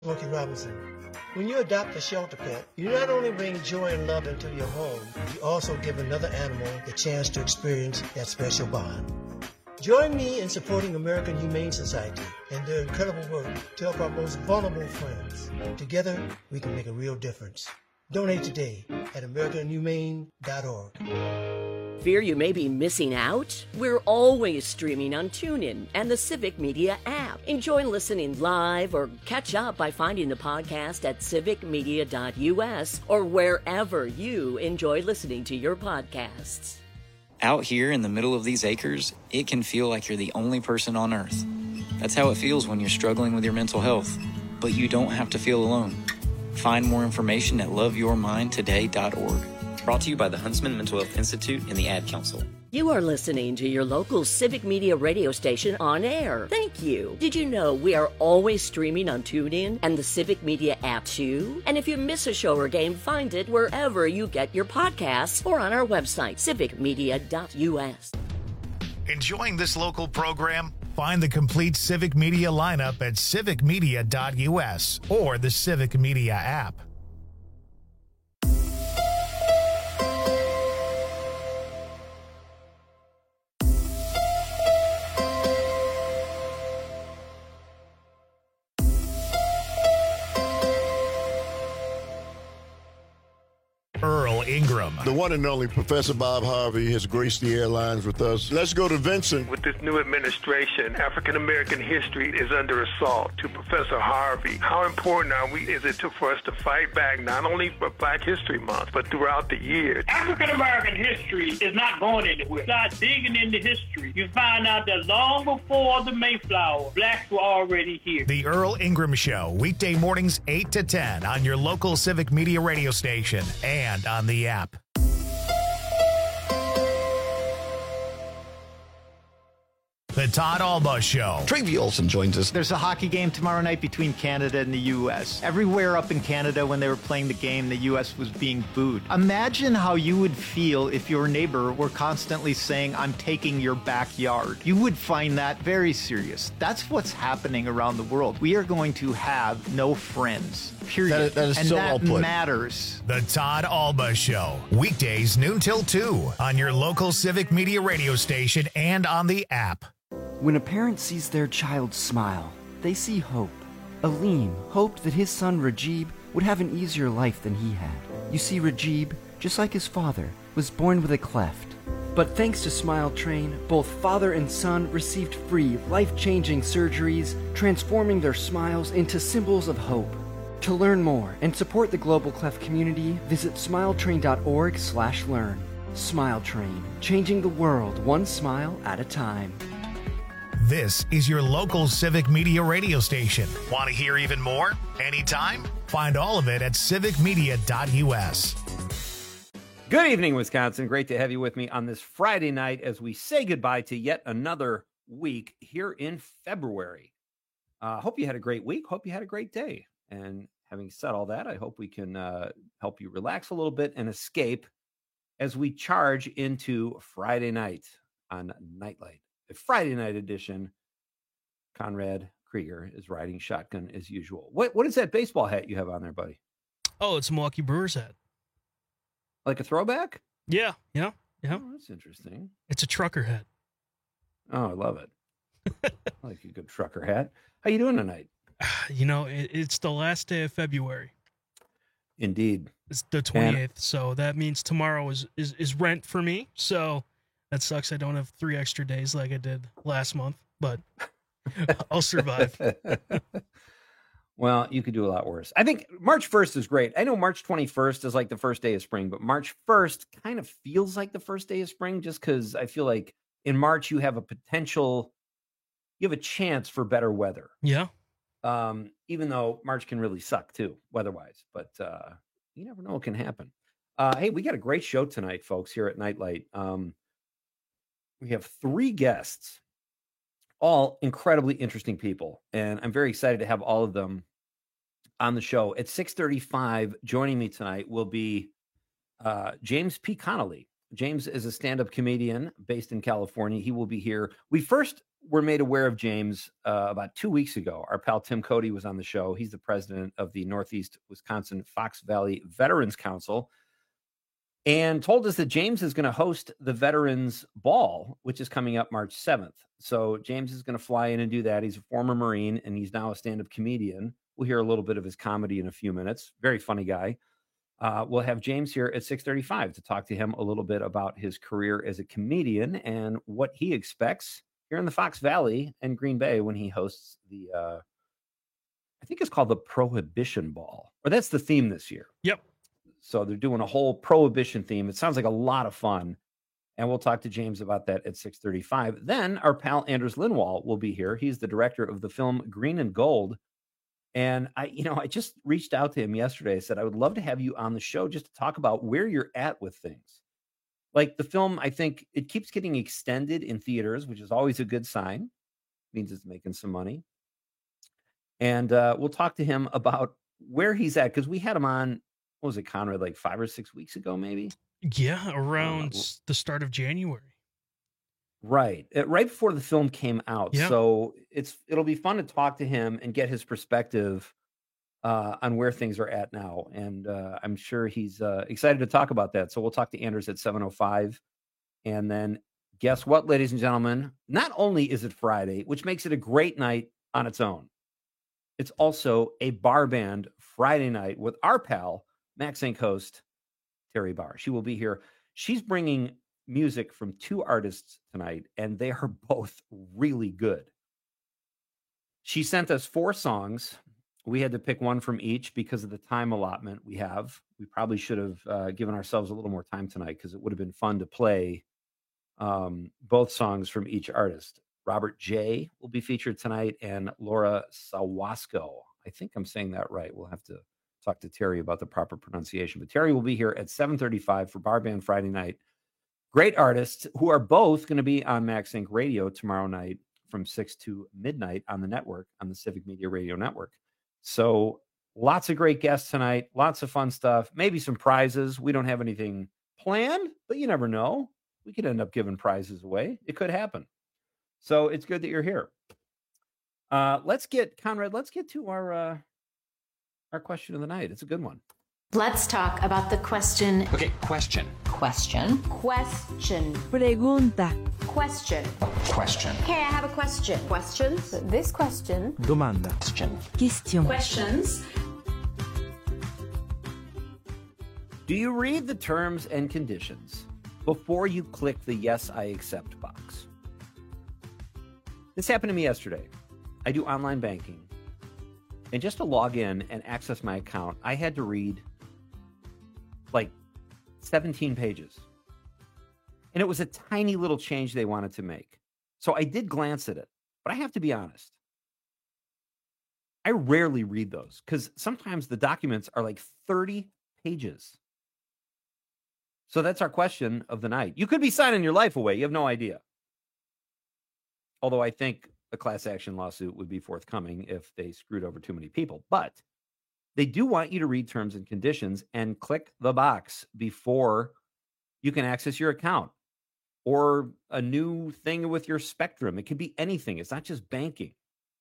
Smokey Robinson. When you adopt a shelter pet, you not only bring joy and love into your home, you also give another animal the chance to experience that special bond. Join me in supporting American Humane Society and their incredible work to help our most vulnerable friends. Together, we can make a real difference. Donate today at AmericanHumane.org. Fear you may be missing out? We're always streaming on TuneIn and the Civic Media app. Enjoy listening live or catch up by finding the podcast at civicmedia.us or wherever you enjoy listening to your podcasts. Out here in the middle of these acres, it can feel like you're the only person on Earth. That's how it feels when you're struggling with your mental health. But you don't have to feel alone. Find more information at loveyourmindtoday.org. Brought to you by the Huntsman Mental Health Institute and the Ad Council. You are listening to your local Civic Media radio station on air. Thank you. Did you know we are always streaming on TuneIn and the Civic Media app too? And if you miss a show or game, find it wherever you get your podcasts or on our website, civicmedia.us. Enjoying this local program? Find the complete Civic Media lineup at civicmedia.us or the Civic Media app. Earl Ingram. The one and only Professor Bob Harvey has graced the airlines with us. Let's go to Vincent. With this new administration, African-American history is under assault. To Professor Harvey, how important is it for us to fight back, not only for Black History Month, but throughout the year? African-American history is not going anywhere. Start digging into history. You find out that long before the Mayflower, Blacks were already here. The Earl Ingram Show, weekday mornings 8 to 10 on your local Civic Media radio station and on the app. The Todd Alba Show. Travie Olson joins us. There's a hockey game tomorrow night between Canada and the U.S. Everywhere up in Canada when they were playing the game, the U.S. was being booed. Imagine how you would feel if your neighbor were constantly saying, "I'm taking your backyard." You would find that very serious. That's what's happening around the world. We are going to have no friends. Period. That is and so that well put. matters. The Todd Alba Show, weekdays noon till 2 on your local Civic Media radio station and on the app. When a parent sees their child smile, they see hope. Aleem hoped that his son Rajib would have an easier life than he had. You see, Rajib, just like his father, was born with a cleft. But thanks to Smile Train, both father and son received free, life-changing surgeries, transforming their smiles into symbols of hope. To learn more and support the global cleft community, visit smiletrain.org/learn. Smile Train, changing the world one smile at a time. This is your local Civic Media radio station. Want to hear even more? Anytime? Find all of it at civicmedia.us. Good evening, Wisconsin. Great to have you with me on this Friday night as we say goodbye to yet another week here in February. Hope you had a great week. Hope you had a great day. And having said all that, I hope we can help you relax a little bit and escape as we charge into Friday night on Nightlight. The Friday night edition. Conrad Krieger is riding shotgun as usual. What is that baseball hat you have on there, buddy? Oh, it's a Milwaukee Brewers hat. Like a throwback? Yeah. Oh, that's interesting. It's a trucker hat. Oh, I love it. I like a good trucker hat. How you doing tonight? You know, it's the last day of February. Indeed. It's the 28th, so that means tomorrow is rent for me. So that sucks. I don't have 3 extra days like I did last month, but I'll survive. Well, you could do a lot worse. I think March 1st is great. I know March 21st is like the first day of spring, but March 1st kind of feels like the first day of spring just because I feel like in March you have a chance for better weather. Yeah. Even though March can really suck too, weather-wise, but you never know what can happen. Hey, we got a great show tonight, folks, here at Nightlight. We have 3 guests, all incredibly interesting people, and I'm very excited to have all of them on the show. At 6:35, joining me tonight will be James P. Connolly. James is a stand-up comedian based in California. He will be here. We first were made aware of James about 2 weeks ago. Our pal Tim Cody was on the show. He's the president of the Northeast Wisconsin Fox Valley Veterans Council, and told us that James is going to host the Veterans Ball, which is coming up March 7th. So James is going to fly in and do that. He's a former Marine, and he's now a stand-up comedian. We'll hear a little bit of his comedy in a few minutes. Very funny guy. We'll have James here at 6:35 to talk to him a little bit about his career as a comedian and what he expects here in the Fox Valley and Green Bay when he hosts the, I think it's called the Prohibition Ball, or that's the theme this year. Yep. So they're doing a whole Prohibition theme. It sounds like a lot of fun. And we'll talk to James about that at 6:35. Then our pal Anders Lindwall will be here. He's the director of the film Green and Gold. And I just reached out to him yesterday. I said, I would love to have you on the show just to talk about where you're at with things. Like the film, I think it keeps getting extended in theaters, which is always a good sign. It means it's making some money. And we'll talk to him about where he's at, because we had him on, what was it, Conrad, like 5 or 6 weeks ago, maybe? Yeah, around the start of January. Right. Right before the film came out. Yeah. So it'll be fun to talk to him and get his perspective on where things are at now. And I'm sure he's excited to talk about that. So we'll talk to Anders at 7:05. And then guess what, ladies and gentlemen? Not only is it Friday, which makes it a great night on its own, it's also a bar band Friday night with our pal, Max Inc. host, Terry Barr. She will be here. She's bringing music from 2 artists tonight, and they are both really good. She sent us 4 songs. We had to pick one from each because of the time allotment we have. We probably should have given ourselves a little more time tonight, because it would have been fun to play both songs from each artist. Robert J. will be featured tonight, and Laura Sawasko. I think I'm saying that right. We'll have to talk to Terry about the proper pronunciation. But Terry will be here at 7:35 for Bar Band Friday night. Great artists who are both going to be on Max Inc. Radio tomorrow night from 6 to midnight on the network, on the Civic Media Radio Network. So lots of great guests tonight, lots of fun stuff, maybe some prizes. We don't have anything planned, but you never know. We could end up giving prizes away. It could happen. So it's good that you're here. Let's get to our question of the night. It's a good one. Let's talk about the question. Okay, question. Question. Pregunta. Question. Question. Okay, I have a question. Questions? This question. Domanda. Question. Questions. Do you read the terms and conditions before you click the yes, I accept box? This happened to me yesterday. I do online banking. And just to log in and access my account, I had to read like 17 pages. And it was a tiny little change they wanted to make. So I did glance at it, but I have to be honest. I rarely read those because sometimes the documents are like 30 pages. So that's our question of the night. You could be signing your life away. You have no idea. Although I think a class action lawsuit would be forthcoming if they screwed over too many people. But they do want you to read terms and conditions and click the box before you can access your account or a new thing with your Spectrum. It could be anything. It's not just banking.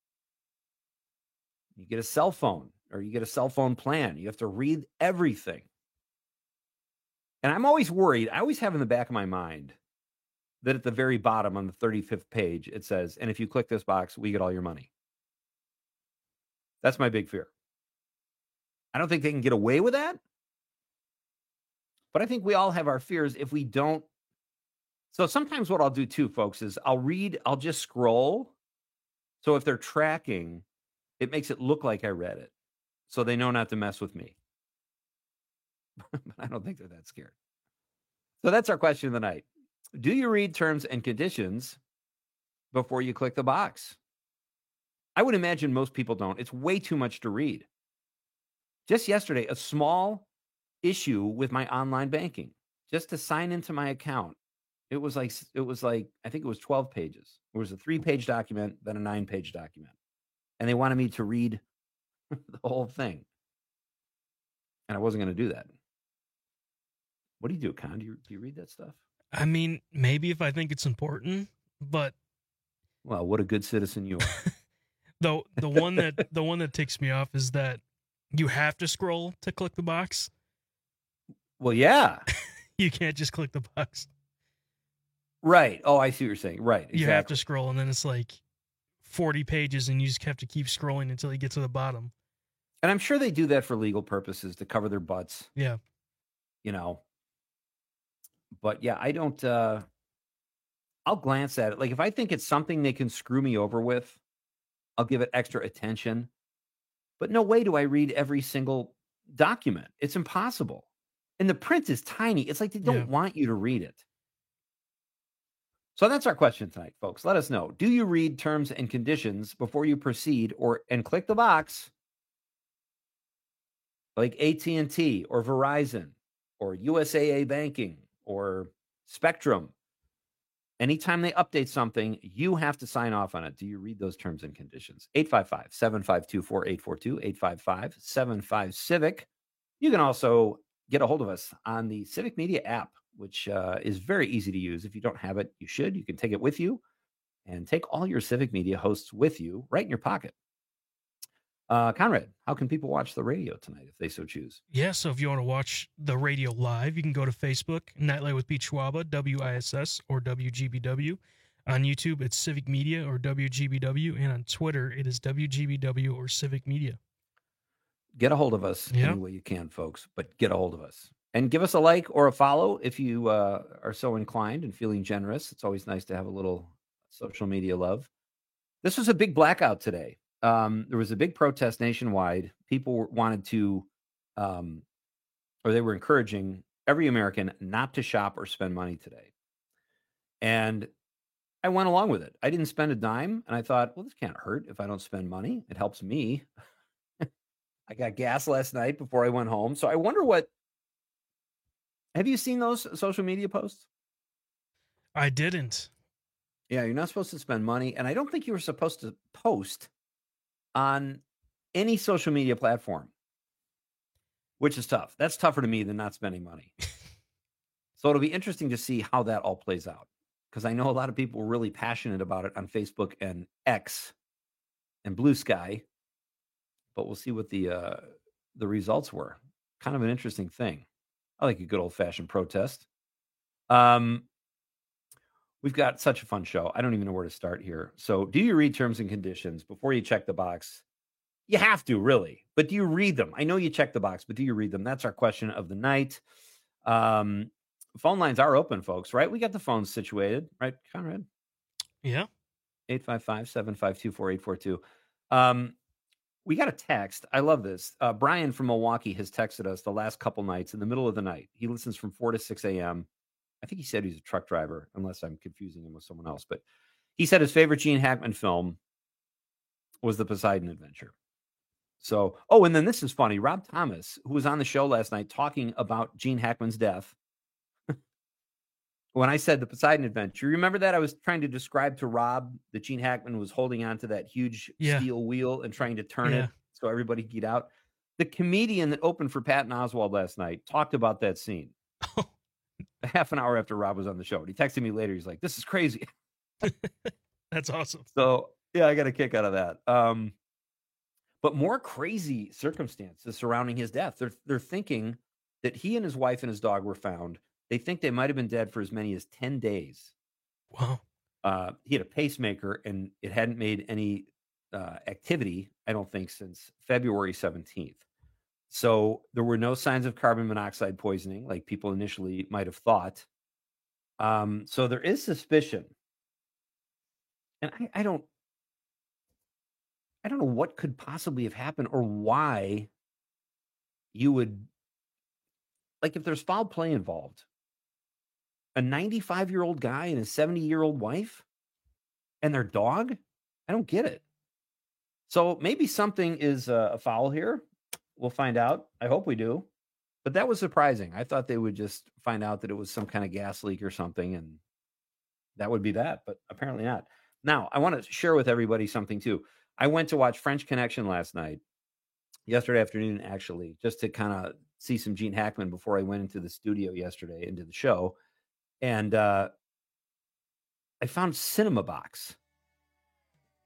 You get a cell phone or you get a cell phone plan. You have to read everything. And I'm always worried. I always have in the back of my mind that at the very bottom on the 35th page, it says, and if you click this box, we get all your money. That's my big fear. I don't think they can get away with that. But I think we all have our fears if we don't. So sometimes what I'll do too, folks, is I'll just scroll. So if they're tracking, it makes it look like I read it. So they know not to mess with me. But I don't think they're that scared. So that's our question of the night. Do you read terms and conditions before you click the box? I would imagine most people don't. It's way too much to read. Just yesterday, a small issue with my online banking, just to sign into my account. It was like, I think it was 12 pages. It was a 3-page document, then a 9-page document. And they wanted me to read the whole thing. And I wasn't going to do that. What do you do, Con? Do you read that stuff? I mean, maybe if I think it's important, but Well, what a good citizen you are. Though the one that ticks me off is that you have to scroll to click the box. Well, yeah. You can't just click the box. Right. Oh, I see what you're saying. Right. Exactly. You have to scroll, and then it's like 40 pages, and you just have to keep scrolling until you get to the bottom. And I'm sure they do that for legal purposes to cover their butts. Yeah. You know. But yeah, I don't I'll glance at it. Like if I think it's something they can screw me over with, I'll give it extra attention. But no way do I read every single document. It's impossible. And the print is tiny. It's like they don't want you to read it. So that's our question tonight, folks. Let us know. Do you read terms and conditions before you proceed and click the box? Like AT&T or Verizon or USAA Banking or Spectrum. Anytime they update something, you have to sign off on it. Do you read those terms and conditions? 855-752-4842, 855-75-CIVIC. You can also get a hold of us on the Civic Media app, which is very easy to use. If you don't have it, you should. You can take it with you and take all your Civic Media hosts with you right in your pocket. Conrad, how can people watch the radio tonight if they so choose? Yeah, so if you want to watch the radio live, you can go to Facebook, Nightlight with Pete Schwaba, WISS or WGBW. On YouTube, it's Civic Media or WGBW. And on Twitter, it is WGBW or Civic Media. Get a hold of us any way you can, folks, but get a hold of us. And give us a like or a follow if you are so inclined and feeling generous. It's always nice to have a little social media love. This was a big blackout today. There was a big protest nationwide. People wanted to, or they were encouraging every American not to shop or spend money today. And I went along with it. I didn't spend a dime. And I thought, well, this can't hurt if I don't spend money. It helps me. I got gas last night before I went home. So I wonder have you seen those social media posts? I didn't. Yeah, you're not supposed to spend money. And I don't think you were supposed to post on any social media platform, which is tough. That's tougher to me than not spending money. So it'll be interesting to see how that all plays out, because I know a lot of people were really passionate about it on Facebook and X and Blue Sky, but we'll see what the results were. Kind of an interesting thing. I like a good old-fashioned protest. We've got such a fun show. I don't even know where to start here. So do you read terms and conditions before you check the box? You have to, really. But do you read them? I know you check the box, but do you read them? That's our question of the night. Phone lines are open, folks, right? We got the phones situated, right, Conrad? Yeah. 855-752-4842. We got a text. I love this. Brian from Milwaukee has texted us the last couple nights in the middle of the night. He listens from 4 to 6 a.m. I think he said he's a truck driver, unless I'm confusing him with someone else. But he said his favorite Gene Hackman film was The Poseidon Adventure. So, and then this is funny. Rob Thomas, who was on the show last night talking about Gene Hackman's death. When I said The Poseidon Adventure, you remember that? I was trying to describe to Rob that Gene Hackman was holding on to that huge steel wheel and trying to turn it so everybody could get out. The comedian that opened for Patton Oswalt last night talked about that scene. A half an hour after Rob was on the show. And he texted me later. He's like, this is crazy. That's awesome. So, yeah, I got a kick out of that. But more crazy circumstances surrounding his death. They're thinking that he and his wife and his dog were found. They think they might have been dead for as many as 10 days. Wow. He had a pacemaker, and it hadn't made any activity, I don't think, since February 17th. So there were no signs of carbon monoxide poisoning like people initially might have thought. So there is suspicion. And I don't know what could possibly have happened or why you would, like, if there's foul play involved, a 95-year-old guy and his 70-year-old wife and their dog, I don't get it. So maybe something is a foul here. We'll find out. I hope we do. But that was surprising. I thought they would just find out that it was some kind of gas leak or something, and that would be that, but apparently not. Now, I want to share with everybody something, too. I went to watch French Connection last night, yesterday afternoon, actually, just to kind of see some Gene Hackman before I went into the studio yesterday, into the show. And I found Cinema Box.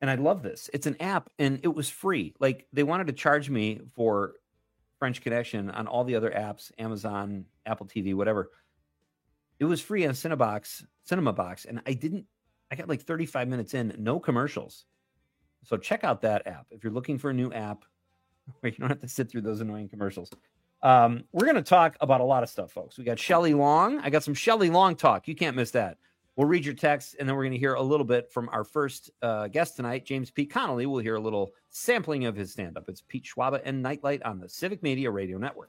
And I love this. It's an app, and it was free. Like, they wanted to charge me for French Connection on all the other apps, Amazon, Apple TV, whatever. It was free on Cinema Box, and I got like 35 minutes in, no commercials. So check out that app if you're looking for a new app where you don't have to sit through those annoying commercials. We're going to talk about a lot of stuff, folks. We got Shelley Long. I got some Shelley Long talk. You can't miss that. We'll read your text, and then we're going to hear a little bit from our first guest tonight, James Pete Connolly. We'll hear a little sampling of his stand-up. It's Pete Schwaba and Nightlight on the Civic Media Radio Network.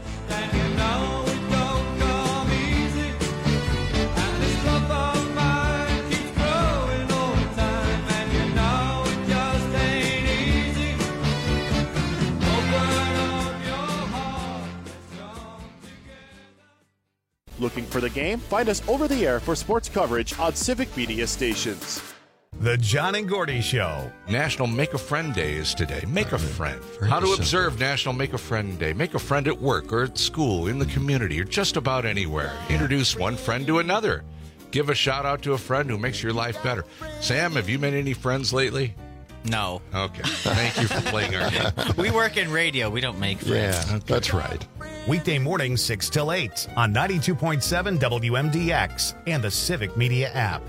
Looking for the game? Find us over the air for sports coverage on Civic Media stations. The John and Gordy Show. National Make a Friend Day is today. Make a friend. How to observe National Make a Friend Day. Make a friend at work or at school, in the community, or just about anywhere. Introduce one friend to another. Give a shout out to a friend who makes your life better. Sam, have you made any friends lately? No. Okay. Thank you for playing our game. We work in radio. We don't make friends. Yeah, that's right. Weekday mornings 6 till 8 on 92.7 WMDX and the Civic Media app.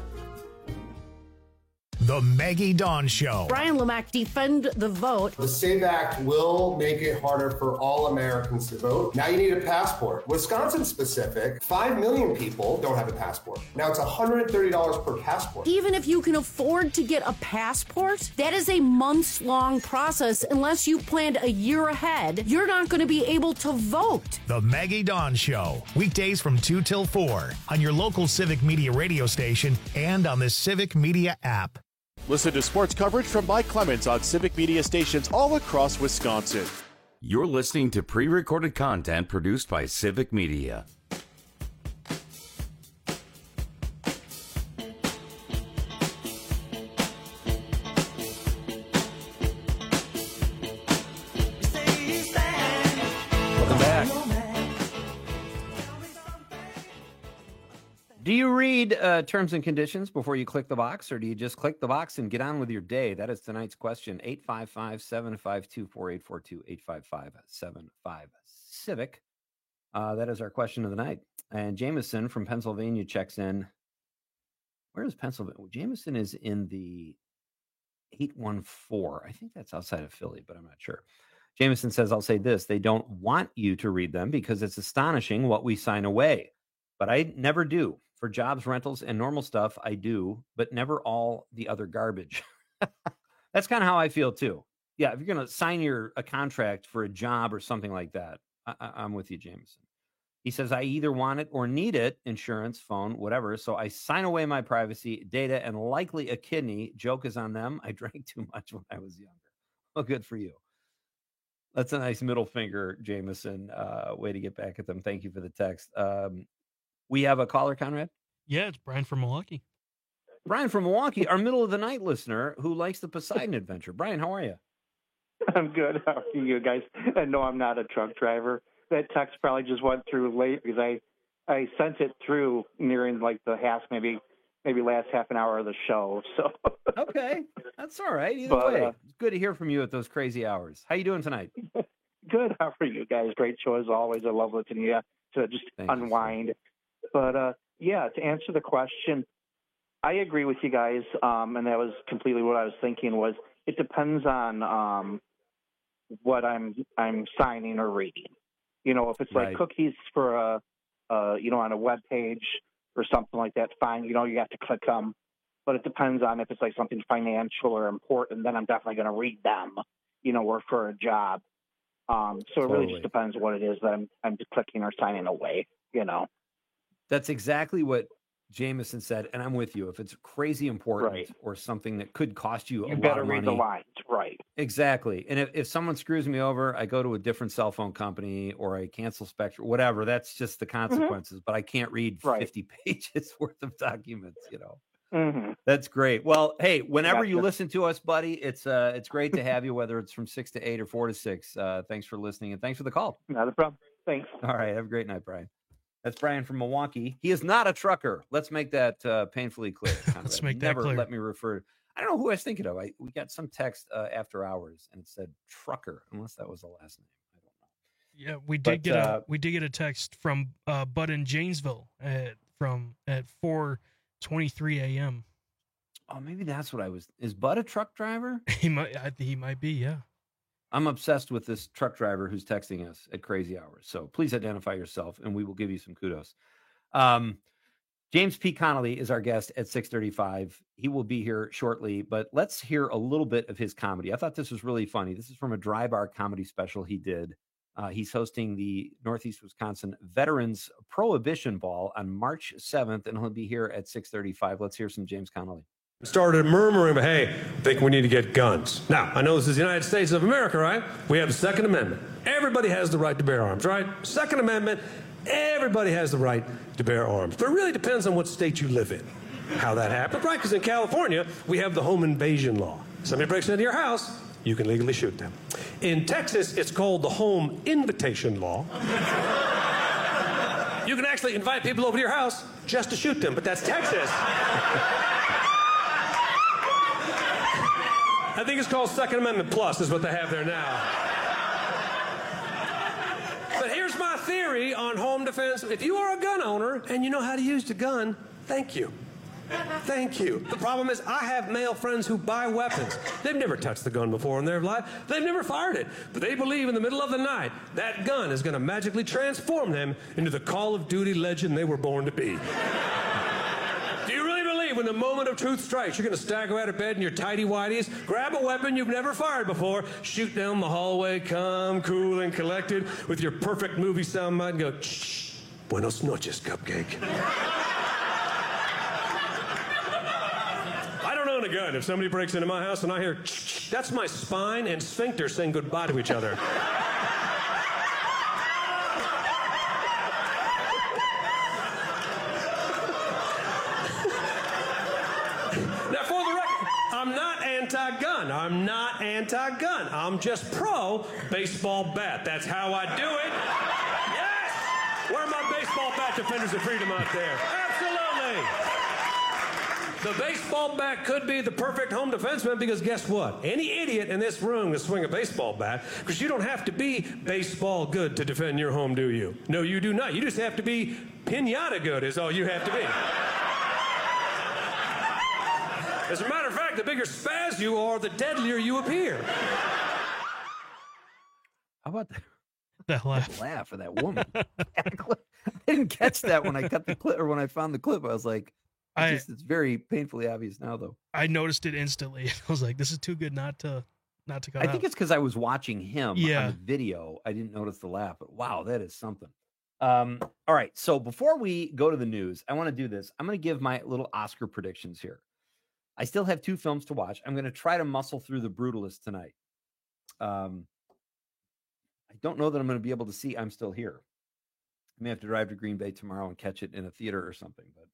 The Maggie Dawn Show. Brian Lamack, defend the vote. The SAVE Act will make it harder for all Americans to vote. Now you need a passport. Wisconsin specific, 5 million people don't have a passport. Now it's $130 per passport. Even if you can afford to get a passport, that is a months-long process. Unless you planned a year ahead, you're not going to be able to vote. The Maggie Dawn Show. Weekdays from 2 till 4 on your local Civic Media radio station and on the Civic Media app. Listen to sports coverage from Mike Clemens on Civic Media stations all across Wisconsin. You're listening to pre-recorded content produced by Civic Media. Welcome back. Do you read terms and conditions before you click the box, or do you just click the box and get on with your day? That is tonight's question. 855-752-4842, 855-75-CIVIC. That is our question of the night. And Jameson from Pennsylvania checks in. Where is Pennsylvania? Well, Jameson is in the 814. I think that's outside of Philly, but I'm not sure. Jameson says, I'll say this. They don't want you to read them because it's astonishing what we sign away. But I never do. For jobs, rentals, and normal stuff, I do, but never all the other garbage. That's kind of how I feel, too. Yeah, if you're going to sign a contract for a job or something like that, I'm with you, Jameson. He says, I either want it or need it, insurance, phone, whatever, so I sign away my privacy, data, and likely a kidney. Joke is on them. I drank too much when I was younger. Well, good for you. That's a nice middle finger, Jameson. Way to get back at them. Thank you for the text. We have a caller, Conrad? Yeah, it's Brian from Milwaukee. Brian from Milwaukee, our middle of the night listener who likes the Poseidon Adventure. Brian, how are you? I'm good. How are you guys? And no, I'm not a truck driver. That text probably just went through late because I sent it through nearing like the maybe last half an hour of the show. So okay, that's all right. Either way, it's good to hear from you at those crazy hours. How you doing tonight? Good. How are you guys? Great show as always. I love listening to you to just unwind. But yeah, to answer the question, I agree with you guys, and that was completely what I was thinking. Was it depends on what I'm signing or reading. You know, if it's like cookies for on a web page or something like that, fine. You know, you have to click them. But it depends on if it's like something financial or important. Then I'm definitely going to read them. You know, or for a job. So it really just depends what it is that I'm clicking or signing away. You know. That's exactly what Jameson said, and I'm with you. If it's crazy important or something that could cost you a lot of money, you better read the lines, right? Exactly. And if someone screws me over, I go to a different cell phone company or I cancel Spectrum, whatever. That's just the consequences. But I can't read 50 pages worth of documents. You know, That's great. Well, hey, whenever you listen to us, buddy, it's great to have you. Whether it's from 6 to 8 or 4 to 6. Thanks for listening and thanks for the call. Not a problem. Thanks. All right. Have a great night, Brian. That's Brian from Milwaukee. He is not a trucker. Let's make that painfully clear. Let's make that clear. Let me refer. I don't know who I was thinking of. We got some text after hours, and it said Trucker, unless that was the last name. I don't know. Yeah, we did get a text from Bud in Janesville at 4:23 a.m. Oh, maybe that's what I was. Is Bud a truck driver? He might be. Yeah. I'm obsessed with this truck driver who's texting us at crazy hours. So please identify yourself, and we will give you some kudos. James P. Connolly is our guest at 6:35. He will be here shortly, but let's hear a little bit of his comedy. I thought this was really funny. This is from a Dry Bar comedy special he did. He's hosting the Northeast Wisconsin Veterans Prohibition Ball on March 7th, and he'll be here at 6:35. Let's hear some James Connolly. Started murmuring, hey, I think we need to get guns. Now, I know this is the United States of America, right? We have the Second Amendment. Everybody has the right to bear arms, right? Second Amendment, everybody has the right to bear arms. But it really depends on what state you live in, how that happens, right? Because in California, we have the home invasion law. Somebody breaks into your house, you can legally shoot them. In Texas, it's called the home invitation law. You can actually invite people over to your house just to shoot them, but that's Texas. I think it's called Second Amendment Plus is what they have there now. But here's my theory on home defense. If you are a gun owner and you know how to use the gun, thank you. Thank you. The problem is I have male friends who buy weapons. They've never touched the gun before in their life. They've never fired it. But they believe in the middle of the night that gun is going to magically transform them into the Call of Duty legend they were born to be. Do you really believe when the moment of truth strikes, you're going to stagger out of bed in your tighty-whities, grab a weapon you've never fired before, shoot down the hallway, calm, cool, and collected with your perfect movie soundbite and go, shh, buenos noches, cupcake. I don't own a gun. If somebody breaks into my house and I hear, that's my spine and sphincter saying goodbye to each other. Now, for the record, I'm not anti-gun. I'm not anti-gun. I'm just pro-baseball bat. That's how I do it. Yes! Where are my baseball bat defenders of freedom out there? Absolutely! The baseball bat could be the perfect home defenseman because guess what? Any idiot in this room can swing a baseball bat because you don't have to be baseball good to defend your home, do you? No, you do not. You just have to be piñata good is all you have to be. As a matter of fact, the bigger spaz you are, the deadlier you appear. How about that? That laugh of that woman. I didn't catch that when I cut the clip or when I found the clip. I was like, it's very painfully obvious now, though. I noticed it instantly. I was like, this is too good not to cut out. I think it's because I was watching him on the video. I didn't notice the laugh, but wow, that is something. All right, so before we go to the news, I want to do this. I'm going to give my little Oscar predictions here. I still have 2 films to watch. I'm going to try to muscle through The Brutalist tonight. I don't know that I'm going to be able to see I'm Still Here. I may have to drive to Green Bay tomorrow and catch it in a theater or something, but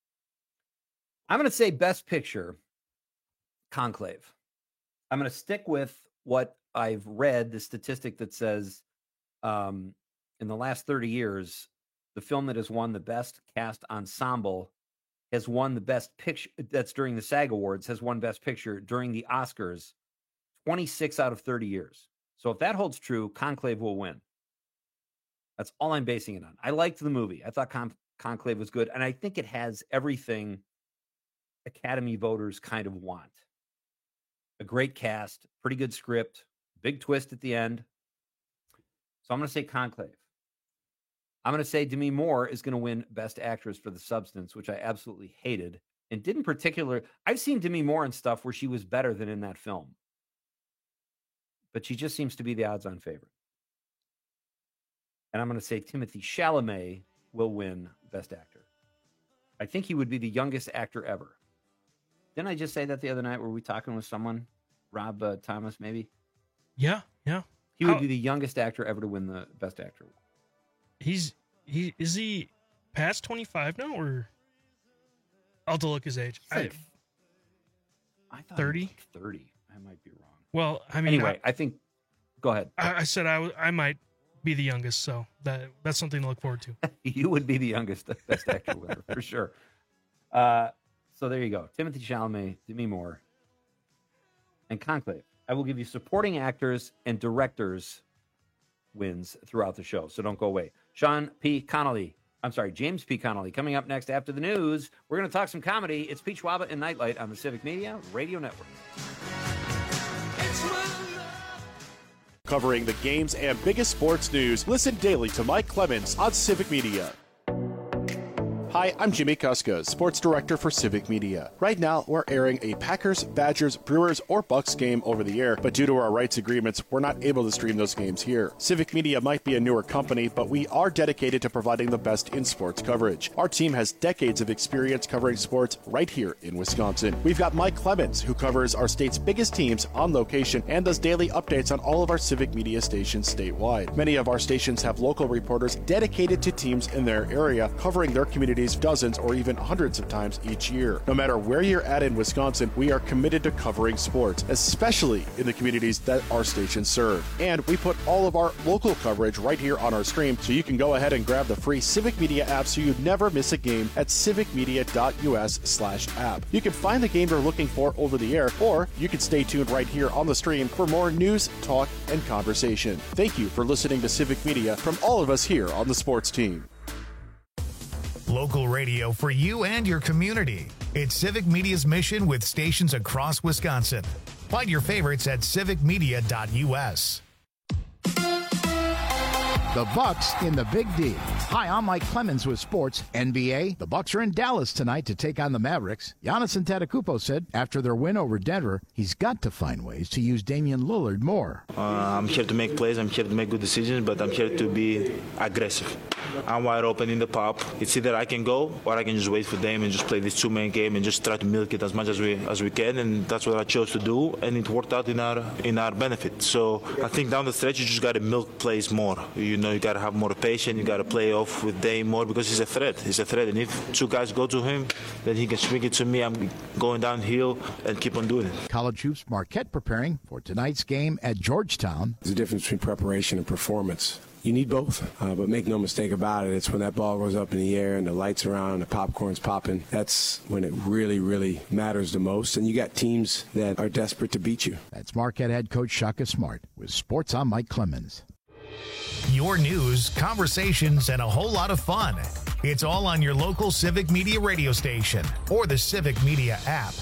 I'm going to say Best Picture, Conclave. I'm going to stick with what I've read, the statistic that says in the last 30 years, the film that has won the Best Cast Ensemble has won the Best Picture, that's during the SAG Awards, has won Best Picture during the Oscars 26 out of 30 years. So if that holds true, Conclave will win. That's all I'm basing it on. I liked the movie. I thought Conclave was good, and I think it has everything Academy voters kind of want. A great cast, pretty good script, big twist at the end. So I'm going to say Conclave. I'm going to say Demi Moore is going to win Best Actress for The Substance, which I absolutely hated and didn't particularly. I've seen Demi Moore in stuff where she was better than in that film, but she just seems to be the odds-on favorite. And I'm going to say Timothée Chalamet will win Best Actor. I think he would be the youngest actor ever. Didn't I just say that the other night? Were we talking with someone? Rob Thomas, maybe? Yeah. He would be the youngest actor ever to win the Best Actor. Is he past 25 now, or I'll have to look his age. I thought 30. Like 30. I might be wrong. Well, I mean, anyway, I think. Go ahead. I said I might be the youngest, so that's something to look forward to. You would be the youngest Best Actor winner for sure. So there you go. Timothée Chalamet, Demi Moore. and Conclave. I will give you supporting actors and directors wins throughout the show, so don't go away. James P. Connolly coming up next after the news. We're going to talk some comedy. It's Pete Schwaba and Nightlight on the Civic Media Radio Network. Covering the games and biggest sports news, listen daily to Mike Clemens on Civic Media. Hi, I'm Jimmy Kuska, Sports Director for Civic Media. Right now, we're airing a Packers, Badgers, Brewers, or Bucks game over the air, but due to our rights agreements, we're not able to stream those games here. Civic Media might be a newer company, but we are dedicated to providing the best in sports coverage. Our team has decades of experience covering sports right here in Wisconsin. We've got Mike Clemens, who covers our state's biggest teams on location and does daily updates on all of our Civic Media stations statewide. Many of our stations have local reporters dedicated to teams in their area, covering their communities dozens or even hundreds of times each year. No matter where you're at in Wisconsin, we are committed to covering sports, especially in the communities that our stations serve. And we put all of our local coverage right here on our stream, so you can go ahead and grab the free Civic Media app so you never miss a game at civicmedia.us/app. You can find the game you're looking for over the air, or you can stay tuned right here on the stream for more news, talk, and conversation. Thank you for listening to Civic Media from all of us here on the sports team. Local radio for you and your community. It's Civic Media's mission with stations across Wisconsin. Find your favorites at civicmedia.us. The Bucks in the Big D. Hi, I'm Mike Clemens with Sports NBA. The Bucks are in Dallas tonight to take on the Mavericks. Giannis Antetokounmpo said after their win over Denver, he's got to find ways to use Damian Lillard more. I'm here to make plays. I'm here to make good decisions, but I'm here to be aggressive. I'm wide open in the pop. It's either I can go or I can just wait for Dame and just play this two-man game and just try to milk it as much as we can, and that's what I chose to do, and it worked out in our benefit. So I think down the stretch you just got to milk plays more. You got to have more patience. You got to play off with Dame more because he's a threat. He's a threat, and if two guys go to him, then he can swing it to me. I'm going downhill and keep on doing it. College hoops Marquette preparing for tonight's game at Georgetown. There's a difference between preparation and performance. You need both, but make no mistake about it. It's when that ball goes up in the air and the lights are on and the popcorn's popping. That's when it really, really matters the most. And you got teams that are desperate to beat you. That's Marquette head coach Shaka Smart with Sports on Mike Clemens. Your news, conversations, and a whole lot of fun. It's all on your local Civic Media radio station or the Civic Media app.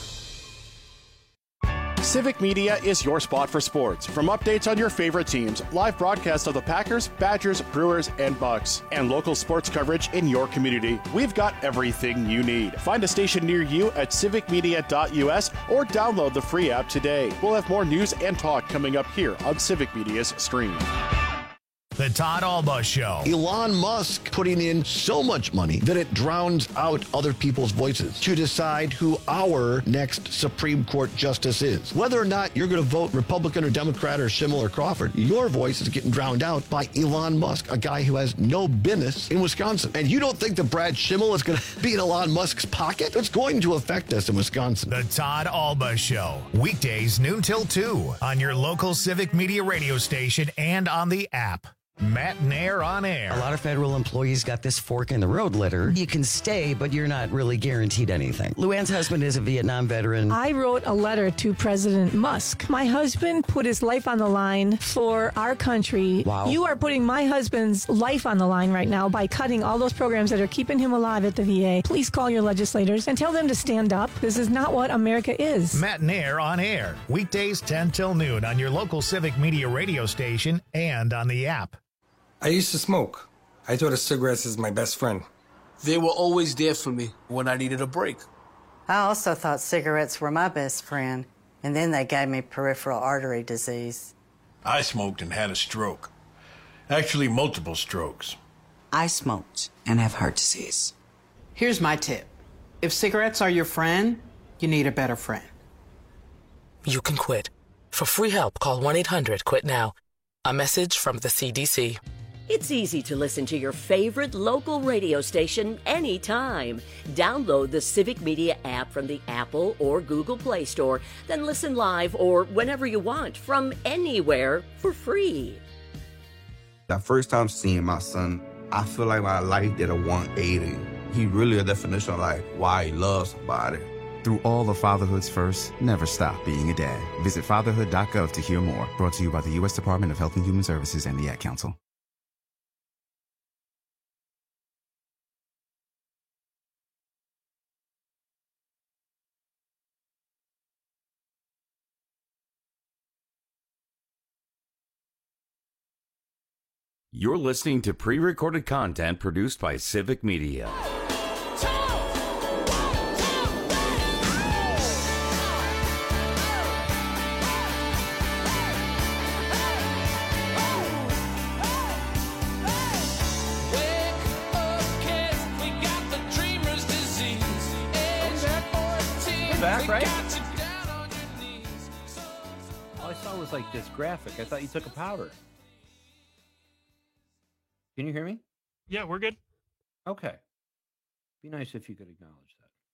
Civic Media is your spot for sports. From updates on your favorite teams, live broadcasts of the Packers, Badgers, Brewers, and Bucks, and local sports coverage in your community, we've got everything you need. Find a station near you at civicmedia.us or download the free app today. We'll have more news and talk coming up here on Civic Media's stream. The Todd Alba Show. Elon Musk putting in so much money that it drowns out other people's voices to decide who our next Supreme Court justice is. Whether or not you're going to vote Republican or Democrat or Schimmel or Crawford, your voice is getting drowned out by Elon Musk, a guy who has no business in Wisconsin. And you don't think that Brad Schimmel is going to be in Elon Musk's pocket? It's going to affect us in Wisconsin. The Todd Alba Show. Weekdays noon till 2 on your local Civic Media radio station and on the app. Matt Nair on air. A lot of federal employees got this fork in the road letter. You can stay, but you're not really guaranteed anything. Luann's husband is a Vietnam veteran. I wrote a letter to President Musk. My husband put his life on the line for our country. Wow. You are putting my husband's life on the line right now by cutting all those programs that are keeping him alive at the VA. Please call your legislators and tell them to stand up. This is not what America is. Matt Nair on air. Weekdays 10 till noon on your local Civic Media radio station and on the app. I used to smoke. I thought of cigarettes as my best friend. They were always there for me when I needed a break. I also thought cigarettes were my best friend, and then they gave me peripheral artery disease. I smoked and had a stroke. Actually, multiple strokes. I smoked and have heart disease. Here's my tip. If cigarettes are your friend, you need a better friend. You can quit. For free help, call 1-800-QUIT-NOW. A message from the CDC. It's easy to listen to your favorite local radio station anytime. Download the Civic Media app from the Apple or Google Play Store, then listen live or whenever you want from anywhere for free. That first time seeing my son, I feel like my life did a 180. He really a definition of like why he loves somebody. Through all of fatherhood's first, never stop being a dad. Visit fatherhood.gov to hear more. Brought to you by the U.S. Department of Health and Human Services and the Ad Council. You're listening to pre-recorded content produced by Civic Media. Back, right? All I saw was like this graphic. I thought you took a powder. Can you hear me? Yeah, we're good. Okay. Be nice if you could acknowledge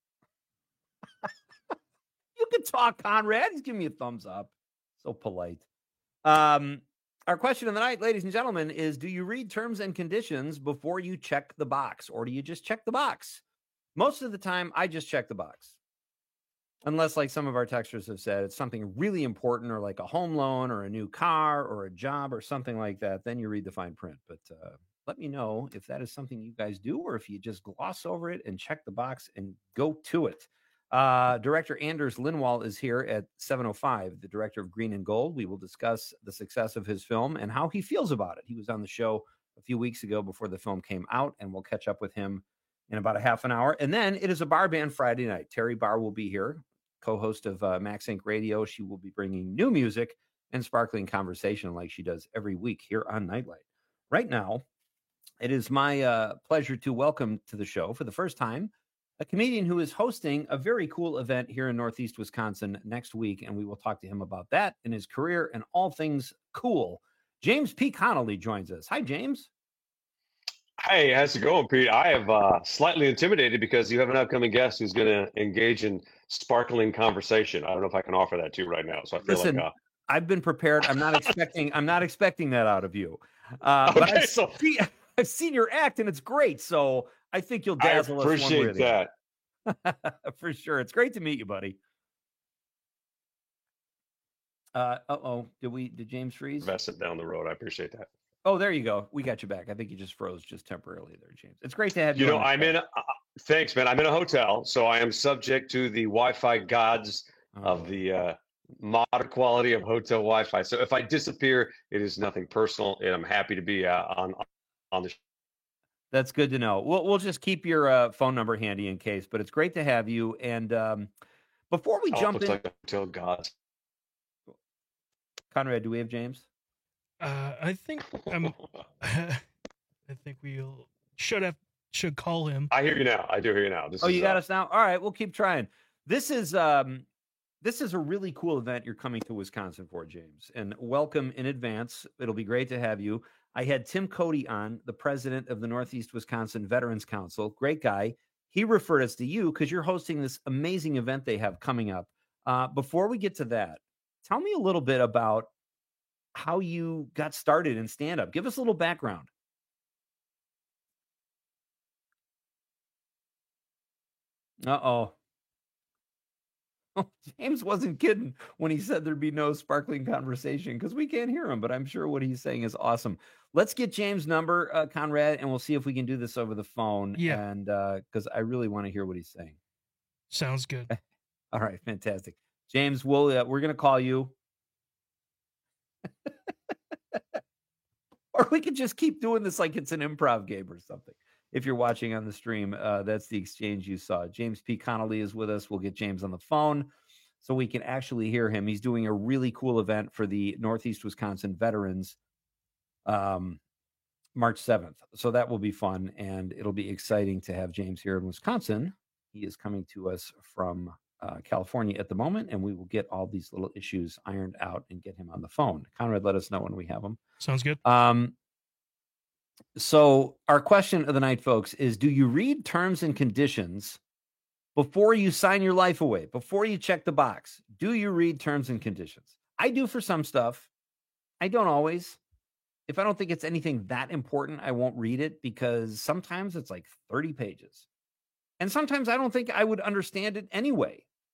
that. You can talk, Conrad. He's giving me a thumbs up. So polite. Our question of the night, ladies and gentlemen, is do you read terms and conditions before you check the box, or do you just check the box? Most of the time, I just check the box. Unless, like some of our texters have said, it's something really important, or like a home loan or a new car or a job or something like that, then you read the fine print. But let me know if that is something you guys do, or if you just gloss over it and check the box and go to it. Director Anders Lindwall is here at 7:05, the director of Green and Gold. We will discuss the success of his film and how he feels about it. He was on the show a few weeks ago before the film came out, and we'll catch up with him in about a half an hour. And then it is a bar band Friday night. Terry Barr will be here, co-host of Max Inc. Radio. She will be bringing new music and sparkling conversation like she does every week here on Nightlight. Right now, it is my pleasure to welcome to the show for the first time a comedian who is hosting a very cool event here in Northeast Wisconsin next week, and we will talk to him about that and his career and all things cool. James P. Connolly joins us. Hi, James. Hey, how's it going, Pete? I have slightly intimidated because you have an upcoming guest who's going to engage in sparkling conversation. I don't know if I can offer that to you right now. So I feel like I've been prepared. I'm not expecting that out of you. But okay, I've seen your act and it's great. So I think you'll dazzle us. I appreciate that. For sure. It's great to meet you, buddy. Did James freeze? Invest down the road. I appreciate that. Oh, there you go. We got you back. I think you just froze just temporarily there, James. It's great to have you. You know, thanks, man. I'm in a hotel, so I am subject to the Wi-Fi gods of the modern quality of hotel Wi-Fi. So if I disappear, it is nothing personal, and I'm happy to be on the show. That's good to know. We'll just keep your phone number handy in case, but it's great to have you. And before we jump in, like hotel gods. Conrad, do we have James? I think I think we should call him. I hear you now. I do hear you now. You got us now? All right, we'll keep trying. This is a really cool event you're coming to Wisconsin for, James, and welcome in advance. It'll be great to have you. I had Tim Cody on, the president of the Northeast Wisconsin Veterans Council. Great guy. He referred us to you because you're hosting this amazing event they have coming up. Before we get to that, tell me a little bit about how you got started in stand-up. Give us a little background. Uh-oh. James wasn't kidding when he said there'd be no sparkling conversation because we can't hear him, but I'm sure what he's saying is awesome. Let's get James' number, Conrad, and we'll see if we can do this over the phone. Yeah. And because I really want to hear what he's saying. Sounds good. All right, fantastic. James, we're going to call you. Or we could just keep doing this like it's an improv game or something. If you're watching on the stream, that's the exchange you saw. James P. Connolly is with us. We'll get James on the phone so we can actually hear him. He's doing a really cool event for the Northeast Wisconsin veterans March 7th. So that will be fun, and it'll be exciting to have James here in Wisconsin. He is coming to us from California at the moment, and we will get all these little issues ironed out and get him on the phone. Conrad, let us know when we have him. Sounds good. So our question of the night, folks, is do you read terms and conditions before you sign your life away, before you check the box? Do you read terms and conditions? I do for some stuff. I don't always. If I don't think it's anything that important, I won't read it because sometimes it's like 30 pages. And sometimes I don't think I would understand it anyway.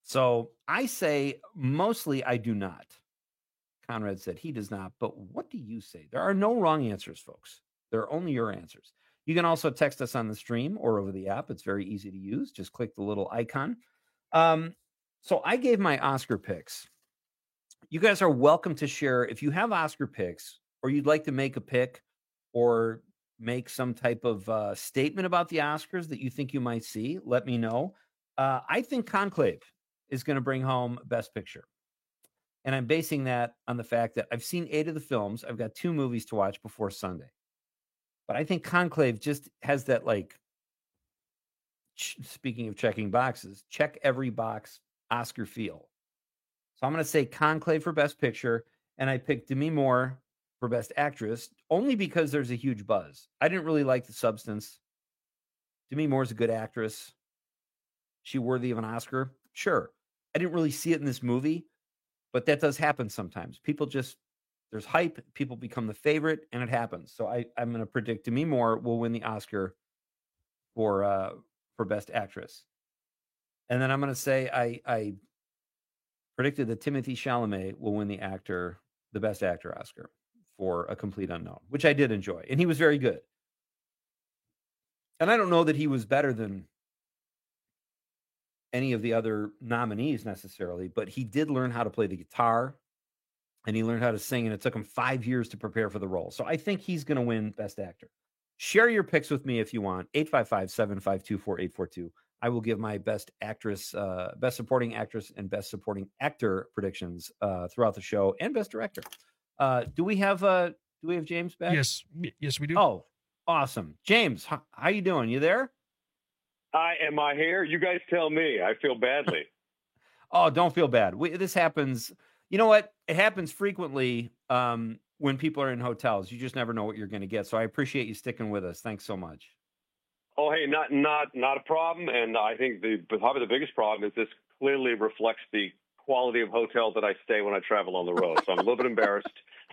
So I say mostly I do not. Conrad said he does not. But what do you say? There are no wrong answers, folks. There are only your answers. You can also text us on the stream or over the app. It's very easy to use. Just click the little icon. So I gave my Oscar picks. You guys are welcome to share. If you have Oscar picks or you'd like to make a pick or make some type of statement about the Oscars that you think you might see, let me know. I think Conclave is going to bring home Best Picture. And I'm basing that on the fact that I've seen 8 of the films. I've got 2 movies to watch before Sunday. But I think Conclave just has that, like, speaking of checking boxes, check every box Oscar feel. So I'm going to say Conclave for Best Picture, and I picked Demi Moore for Best Actress, only because there's a huge buzz. I didn't really like The Substance. Demi Moore's a good actress. She worthy of an Oscar? Sure. I didn't really see it in this movie, but that does happen sometimes. People just, there's hype, people become the favorite, and it happens. So I'm going to predict Demi Moore will win the Oscar for Best Actress. And then I'm going to say I predicted that Timothée Chalamet will win the Best Actor Oscar for A Complete Unknown, which I did enjoy. And he was very good. And I don't know that he was better than any of the other nominees necessarily, but he did learn how to play the guitar and he learned how to sing, and it took him 5 years to prepare for the role. So I think he's going to win Best Actor. Share your picks with me if you want. 855-752-4842. I will give my Best Actress, Best Supporting Actress, and Best Supporting Actor predictions throughout the show, and Best Director. Do we have James back? Yes, we do. Oh, awesome, James. How you doing? You there? Am I here? You guys tell me. I feel badly. Oh, don't feel bad. This happens. You know what? It happens frequently when people are in hotels. You just never know what you're going to get. So I appreciate you sticking with us. Thanks so much. Oh, hey, not a problem. And I think probably the biggest problem is this clearly reflects the quality of hotels that I stay when I travel on the road. So I'm a little bit embarrassed.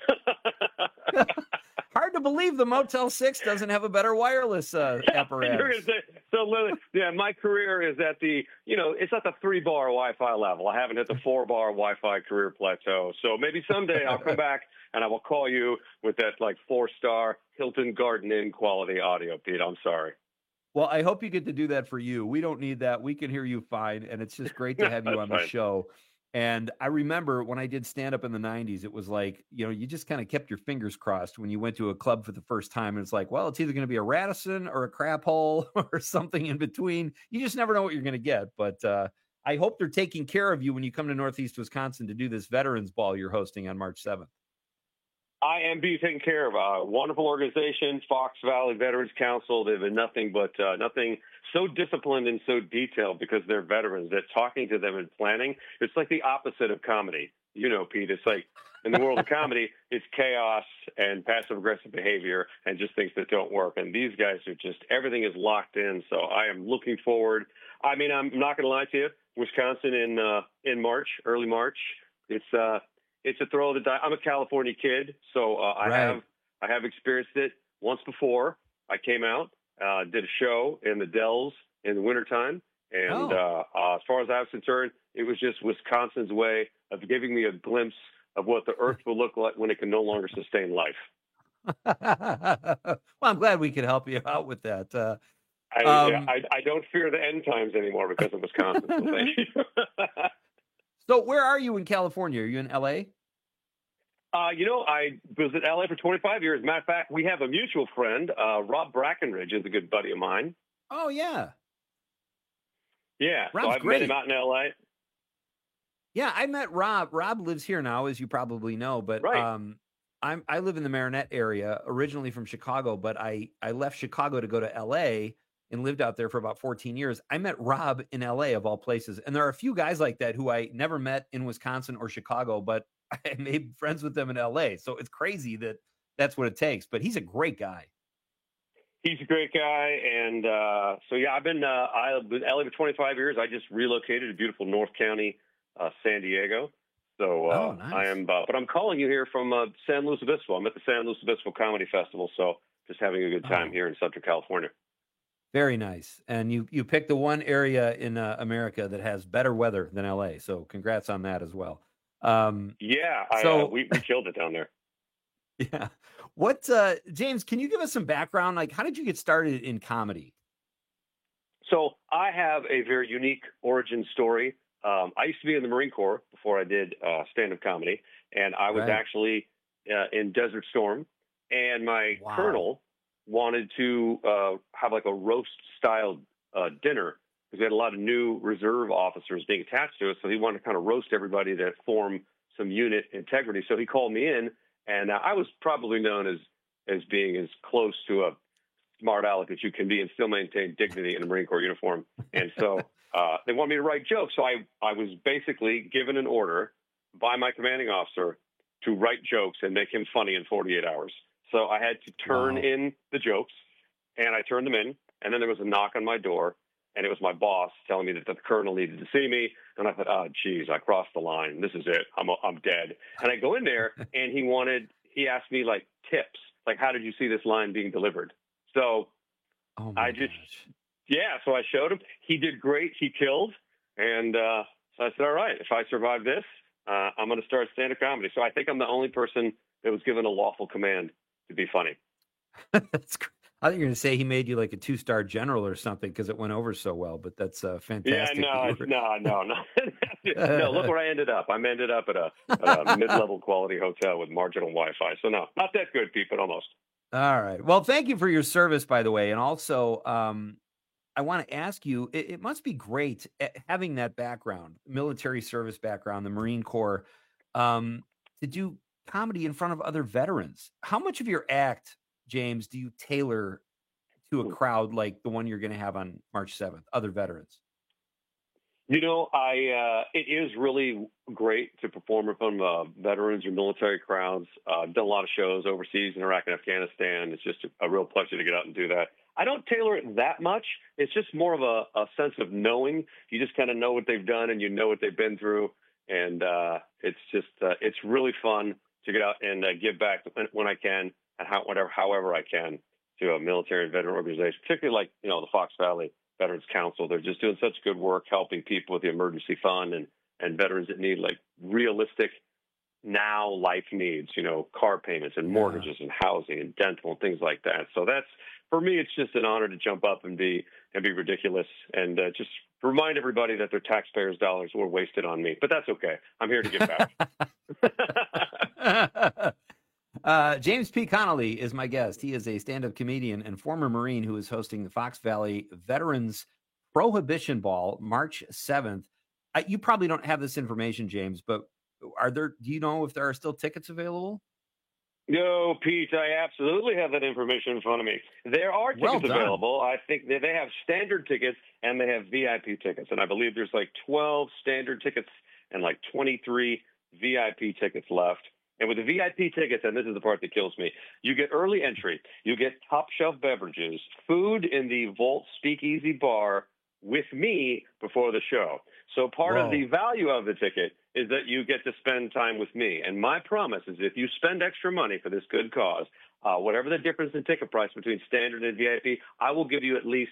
Hard to believe the Motel 6 doesn't have a better wireless apparatus. So, yeah, my career is at it's at the 3-bar Wi-Fi level. I haven't hit the 4-bar Wi-Fi career plateau. So maybe someday I'll come back and I will call you with that 4-star Hilton Garden Inn quality audio, Pete. I'm sorry. Well, I hope you get to do that for you. We don't need that. We can hear you fine. And it's just great to have you on the show. And I remember when I did stand-up in the 90s, it was like, you just kind of kept your fingers crossed when you went to a club for the first time. And it's like, well, it's either going to be a Radisson or a crap hole or something in between. You just never know what you're going to get. But I hope they're taking care of you when you come to Northeast Wisconsin to do this Veterans Ball you're hosting on March 7th. I am being taken care of. A wonderful organization, Fox Valley Veterans Council. They've been nothing so disciplined and so detailed because they're veterans that talking to them and planning, it's like the opposite of comedy. Pete, it's like in the world of comedy, it's chaos and passive-aggressive behavior and just things that don't work. And these guys are everything is locked in. So I am looking forward. I mean, I'm not going to lie to you. Wisconsin in March, early March, it's a throw of the die. I'm a California kid, so I have experienced it once before. I came out, did a show in the Dells in the wintertime, and as far as I was concerned, it was just Wisconsin's way of giving me a glimpse of what the earth will look like when it can no longer sustain life. Well, I'm glad we could help you out with that. I don't fear the end times anymore because of Wisconsin. So thank you. So where are you in California? Are you in L.A.? I was at L.A. for 25 years. Matter of fact, we have a mutual friend. Rob Brackenridge is a good buddy of mine. Oh, yeah. Yeah. Rob's so I've great. met him out in L.A. Yeah, I met Rob. Rob lives here now, as you probably know. But right. I live in the Marinette area, originally from Chicago, but I left Chicago to go to L.A., and lived out there for about 14 years. I met Rob in LA of all places. And there are a few guys like that who I never met in Wisconsin or Chicago, but I made friends with them in LA. So it's crazy that that's what it takes, but he's a great guy. He's a great guy. And I've been in LA for 25 years. I just relocated to beautiful North County, San Diego. So nice. I am, but I'm calling you here from San Luis Obispo. I'm at the San Luis Obispo Comedy Festival. So just having a good time here in Southern California. Very nice. And you picked the one area in America that has better weather than LA. So congrats on that as well. We killed it down there. Yeah. What, James, can you give us some background? Like, how did you get started in comedy? So I have a very unique origin story. I used to be in the Marine Corps before I did stand-up comedy, and I was actually in Desert Storm, and my colonel wanted to have like a roast-style dinner because we had a lot of new reserve officers being attached to us, so he wanted to kind of roast everybody to form some unit integrity. So he called me in, and I was probably known as being as close to a smart aleck as you can be and still maintain dignity in a Marine Corps uniform. And so they wanted me to write jokes. So I was basically given an order by my commanding officer to write jokes and make him funny in 48 hours. So I had to turn in the jokes, and I turned them in. And then there was a knock on my door, and it was my boss telling me that the colonel needed to see me. And I thought, oh, geez, I crossed the line. This is it. I'm dead. And I go in there, and he asked me like tips, like, how did you see this line being delivered? So so I showed him. He did great. He killed. And so I said, all right, if I survive this, I'm going to start stand-up comedy. So I think I'm the only person that was given a lawful command to be funny. That's great. I think you're going to say he made you like a 2-star general or something because it went over so well, but that's fantastic. Yeah, no. No, look where I ended up. I ended up at a mid-level quality hotel with marginal Wi-Fi. So no, not that good, Pete, but almost. All right. Well, thank you for your service, by the way. And also, I want to ask you, it must be great having that background, military service background, the Marine Corps, to do comedy in front of other veterans. How much of your act, James, do you tailor to a crowd like the one you're going to have on March 7th, other veterans? You know, it is really great to perform in front of veterans or military crowds. I've done a lot of shows overseas in Iraq and Afghanistan. It's just a real pleasure to get out and do that. I don't tailor it that much. It's just more of a sense of knowing. You just kind of know what they've done and you know what they've been through. And it's just it's really fun to get out and give back when I can and however I can to a military and veteran organization, particularly like, the Fox Valley Veterans Council. They're just doing such good work helping people with the emergency fund and veterans that need like realistic now life needs, car payments and mortgages and housing and dental and things like that. So that's, for me, it's just an honor to jump up and be ridiculous and just remind everybody that their taxpayers' dollars were wasted on me. But that's okay. I'm here to give back. James P. Connolly is my guest. He is a stand-up comedian and former Marine who is hosting the Fox Valley Veterans Prohibition Ball March 7th. You probably don't have this information, James, but do you know if there are still tickets available? No, Pete, I absolutely have that information in front of me. There are tickets available. I think they have standard tickets and they have VIP tickets. And I believe there's like 12 standard tickets and like 23 VIP tickets left. And with the VIP tickets, and this is the part that kills me, you get early entry, you get top shelf beverages, food in the Vault Speakeasy bar with me before the show. So part of the value of the ticket is that you get to spend time with me. And my promise is if you spend extra money for this good cause, whatever the difference in ticket price between standard and VIP, I will give you at least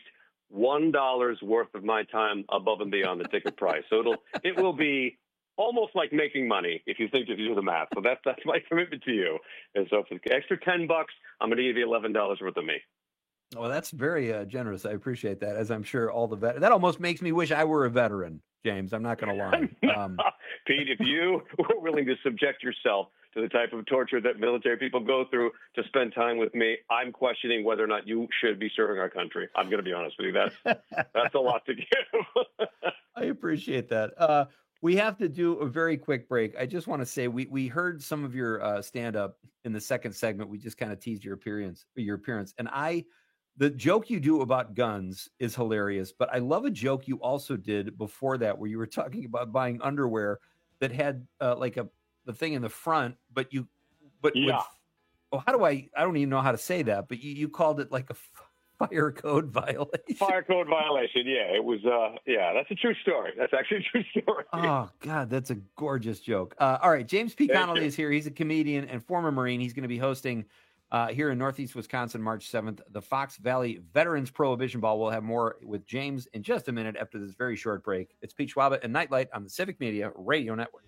$1 worth of my time above and beyond the ticket price. So it will be almost like making money if you do the math. So that's my commitment to you. And so for the extra $10, I'm going to give you $11 worth of me. Well, that's very generous. I appreciate that, as I'm sure all the that almost makes me wish I were a veteran, James. I'm not going to lie. Pete, if you were willing to subject yourself to the type of torture that military people go through to spend time with me, I'm questioning whether or not you should be serving our country. I'm going to be honest with you. That's a lot to give. I appreciate that. We have to do a very quick break. I just want to say we heard some of your stand-up in the second segment. We just kind of teased your appearance, and the joke you do about guns is hilarious, but I love a joke you also did before that where you were talking about buying underwear that had like the thing in the front, but yeah. I don't even know how to say that, but you called it like a fire code violation. Fire code violation. Yeah, it was. That's a true story. That's actually a true story. Oh God, that's a gorgeous joke. All right. James P. Connolly is here. He's a comedian and former Marine. He's going to be hosting here in Northeast Wisconsin, March 7th. The Fox Valley Veterans Prohibition Ball. We'll have more with James in just a minute after this very short break. It's Pete Schwaba and Nightlight on the Civic Media Radio Network.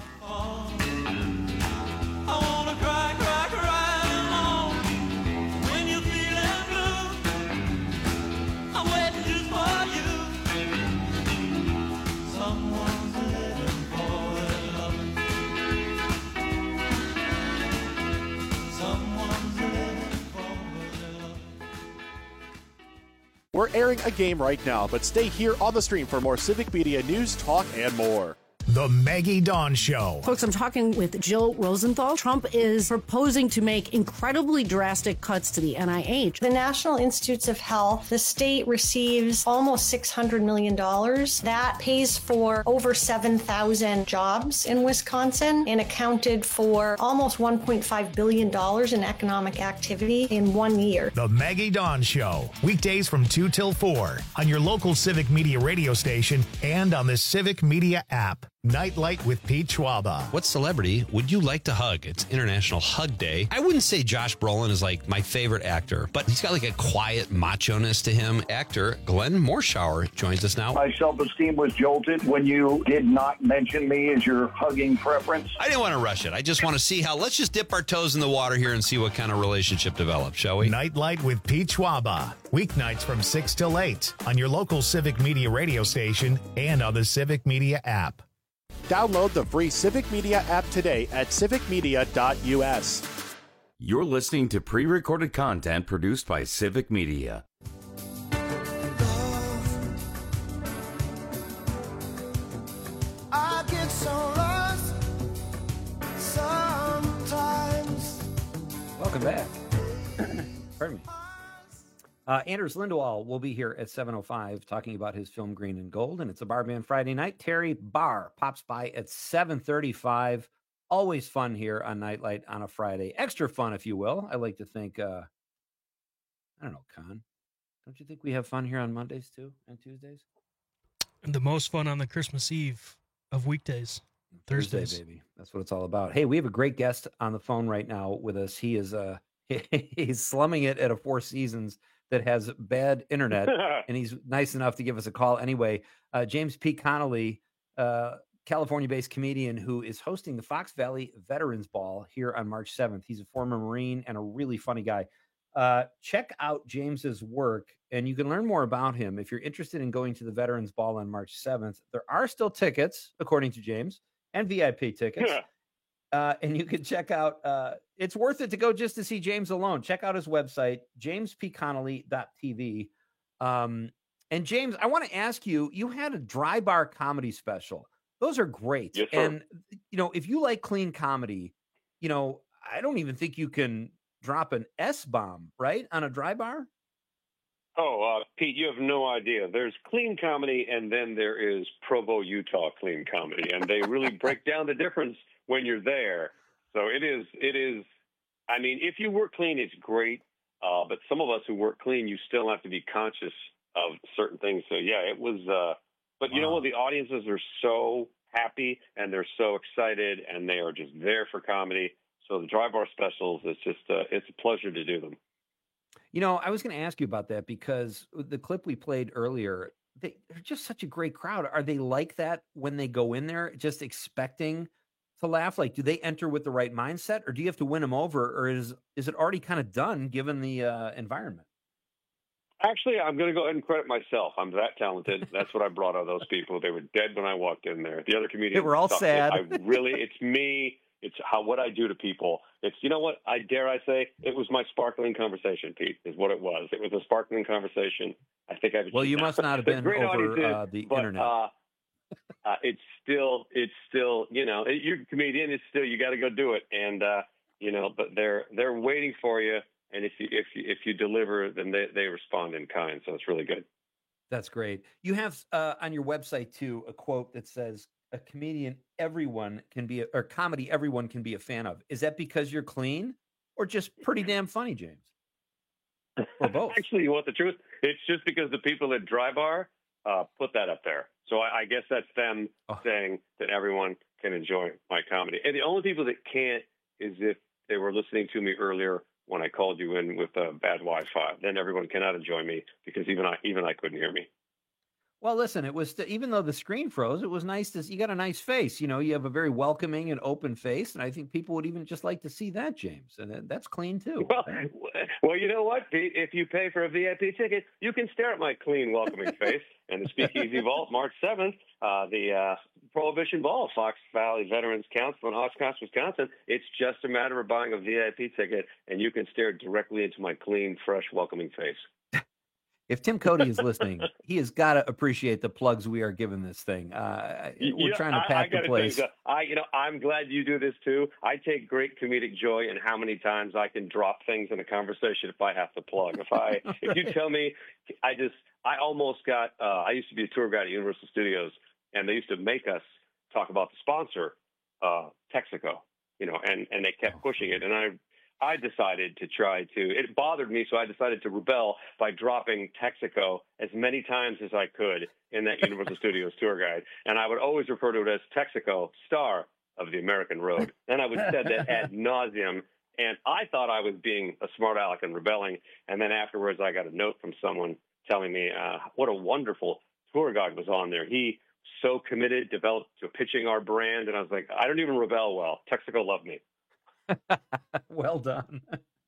We're airing a game right now, but stay here on the stream for more Civic Media news, talk, and more. The Maggie Dawn Show. Folks, I'm talking with Jill Rosenthal. Trump is proposing to make incredibly drastic cuts to the NIH. The National Institutes of Health, the state receives almost $600 million. That pays for over 7,000 jobs in Wisconsin and accounted for almost $1.5 billion in economic activity in 1 year. The Maggie Dawn Show. Weekdays from 2 till 4 on your local Civic Media radio station and on the Civic Media app. Nightlight with Pete Schwaba. What celebrity would you like to hug? It's International Hug Day. I wouldn't say Josh Brolin is like my favorite actor, but he's got like a quiet macho-ness to him. Actor Glenn Morshower joins us now. My self-esteem was jolted when you did not mention me as your hugging preference. I didn't want to rush it. I just want to see how, let's just dip our toes in the water here and see what kind of relationship develops, shall we? Nightlight with Pete Schwaba. Weeknights from 6 till 8 on your local Civic Media radio station and on the Civic Media app. Download the free Civic Media app today at civicmedia.us. You're listening to pre-recorded content produced by Civic Media. I get so lost sometimes. Welcome back. Pardon me. Anders Lindahl will be here at 7:05 talking about his film Green and Gold, and it's a Bar Band Friday night. Terry Barr pops by at 7:35. Always fun here on Nightlight on a Friday. Extra fun, if you will. I like to think, I don't know, Con. Don't you think we have fun here on Mondays, too, and Tuesdays? And the most fun on the Christmas Eve of weekdays. Thursdays. Thursday, baby. That's what it's all about. Hey, we have a great guest on the phone right now with us. He is he's slumming it at a Four Seasons that has bad internet, and he's nice enough to give us a call anyway. James P. Connolly, California-based comedian who is hosting the Fox Valley Veterans Ball here on March 7th. He's a former Marine and a really funny guy. Check out James's work, and you can learn more about him if you're interested in going to the Veterans Ball on March 7th. There are still tickets, according to James, and VIP tickets. And you can check out, it's worth it to go just to see James alone. Check out his website, jamespconnolly.tv. And James, I want to ask you, you had a Dry Bar comedy special. Those are great. Yes, sir. And, you know, if you like clean comedy, you know, I don't even think you can drop an S-bomb, right, on a Dry Bar? Oh, Pete, you have no idea. There's clean comedy, and then there is Provo, Utah clean comedy, and they really break down the difference when you're there. So it is. I mean, if you work clean, it's great. But some of us who work clean, you still have to be conscious of certain things. So yeah, it was. But you know what? The audiences are so happy and they're so excited, and they are just there for comedy. So the Dry Bar specials, it's just it's a pleasure to do them. You know, I was going to ask you about that because the clip we played earlier, they're just such a great crowd. Are they like that when they go in there, just expecting to laugh? Like, do they enter with the right mindset, or do you have to win them over, or is it already kind of done given the environment? Actually, I'm going to go ahead and credit myself. I'm that talented. That's what I brought out of those people. They were dead when I walked in there. The other comedians, they were all sad. It's me. It's what I do to people. It's, you know what, I say, it was my sparkling conversation, Pete, is what it was. It was a sparkling conversation. I think I've. Well, you must not have been over the internet. It's still, you know, you're a comedian. It's still, you got to go do it, and you know, but they're waiting for you. And if you deliver, then they respond in kind. So it's really good. That's great. You have on your website too a quote that says, "A comedian everyone can be, or comedy everyone can be a fan of." Is that because you're clean, or just pretty damn funny, James? Or both? Actually, you want the truth? It's just because the people at Dry Bar put that up there. So I guess that's them saying that everyone can enjoy my comedy. And the only people that can't is if they were listening to me earlier when I called you in with bad Wi-Fi. Then everyone cannot enjoy me because even I couldn't hear me. Well, listen, it was even though the screen froze, it was nice to you got a nice face. You know, you have a very welcoming and open face, and I think people would even just like to see that, James. And that's clean too. Well, you know what, Pete? If you pay for a VIP ticket, you can stare at my clean, welcoming face. And the Speakeasy Vault, March 7th, the Prohibition Ball, Fox Valley Veterans Council in Oshkosh, Wisconsin. It's just a matter of buying a VIP ticket, and you can stare directly into my clean, fresh, welcoming face. If Tim Cody is listening, he has got to appreciate the plugs we are giving this thing. We're trying to pack the place. I'm glad you do this too. I take great comedic joy in how many times I can drop things in a conversation if I have to plug. If you tell me, I almost got. I used to be a tour guide at Universal Studios, and they used to make us talk about the sponsor, Texaco. You know, and they kept pushing it, and I decided to it bothered me, so I decided to rebel by dropping Texaco as many times as I could in that Universal Studios tour guide. And I would always refer to it as Texaco, star of the American Road. And I would say that ad nauseum. And I thought I was being a smart aleck and rebelling. And then afterwards, I got a note from someone telling me what a wonderful tour guide was on there. He so committed, developed to pitching our brand. And I was like, I don't even rebel well. Texaco loved me. Well done.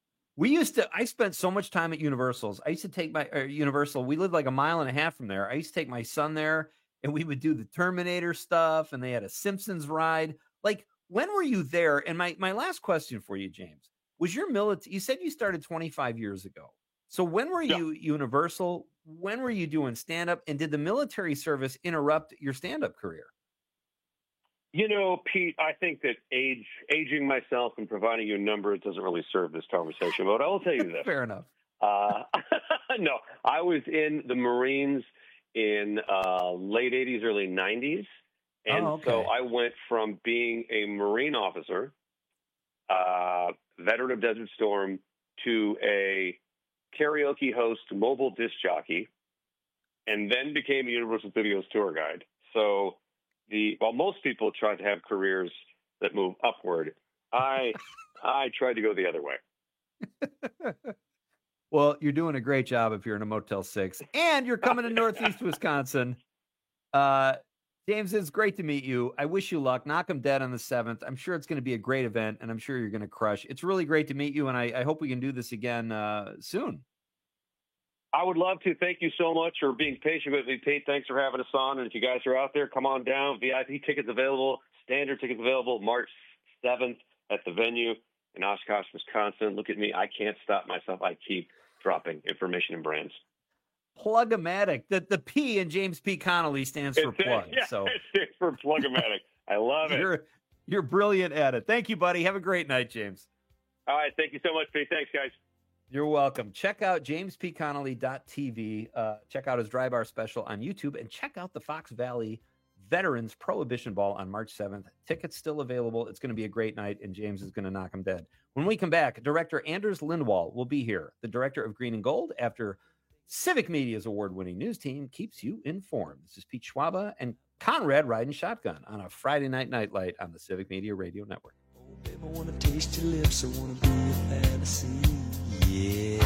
I spent so much time at Universal's. I used to take my Universal. We lived like a mile and a half from there. I used to take my son there, and we would do the Terminator stuff, and they had a Simpsons ride. Like, when were you there? And my last question for you, James, was your military, you said you started 25 years ago. So when were you Universal? When were you doing stand-up? And did the military service interrupt your stand-up career? You know, Pete, I think that aging myself and providing you numbers doesn't really serve this conversation, but I will tell you this. Fair enough. No, I was in the Marines in late 80s, early 90s. And so I went from being a Marine officer, veteran of Desert Storm, to a karaoke host, mobile disc jockey, and then became a Universal Studios tour guide. So while most people try to have careers that move upward, I tried to go the other way. Well, you're doing a great job if you're in a Motel 6, and you're coming to Northeast Wisconsin. James, it's great to meet you. I wish you luck. Knock 'em dead on the 7th. I'm sure it's going to be a great event, and I'm sure you're going to crush. It's really great to meet you, and I hope we can do this again soon. I would love to. Thank you so much for being patient with me, Pete. Thanks for having us on. And if you guys are out there, come on down. VIP tickets available, standard tickets available, March 7th at the venue in Oshkosh, Wisconsin. Look at me. I can't stop myself. I keep dropping information and brands. Plug-o-matic. The P in James P. Connolly stands for plug. Yeah, so it stands for plug-o-matic. I love it. You're brilliant at it. Thank you, buddy. Have a great night, James. All right. Thank you so much, Pete. Thanks, guys. You're welcome. Check out jamespconnolly.tv. Check out his Dry Bar special on YouTube, and check out the Fox Valley Veterans Prohibition Ball on March 7th. Tickets still available. It's going to be a great night, and James is going to knock him dead. When we come back, director Anders Lindwall will be here, the director of Green and Gold, after Civic Media's award-winning news team keeps you informed. This is Pete Schwaba and Conrad riding shotgun on a Friday night nightlight on the Civic Media Radio Network. Oh, baby, I want to taste your lips. I want to be a fantasy. Yeah.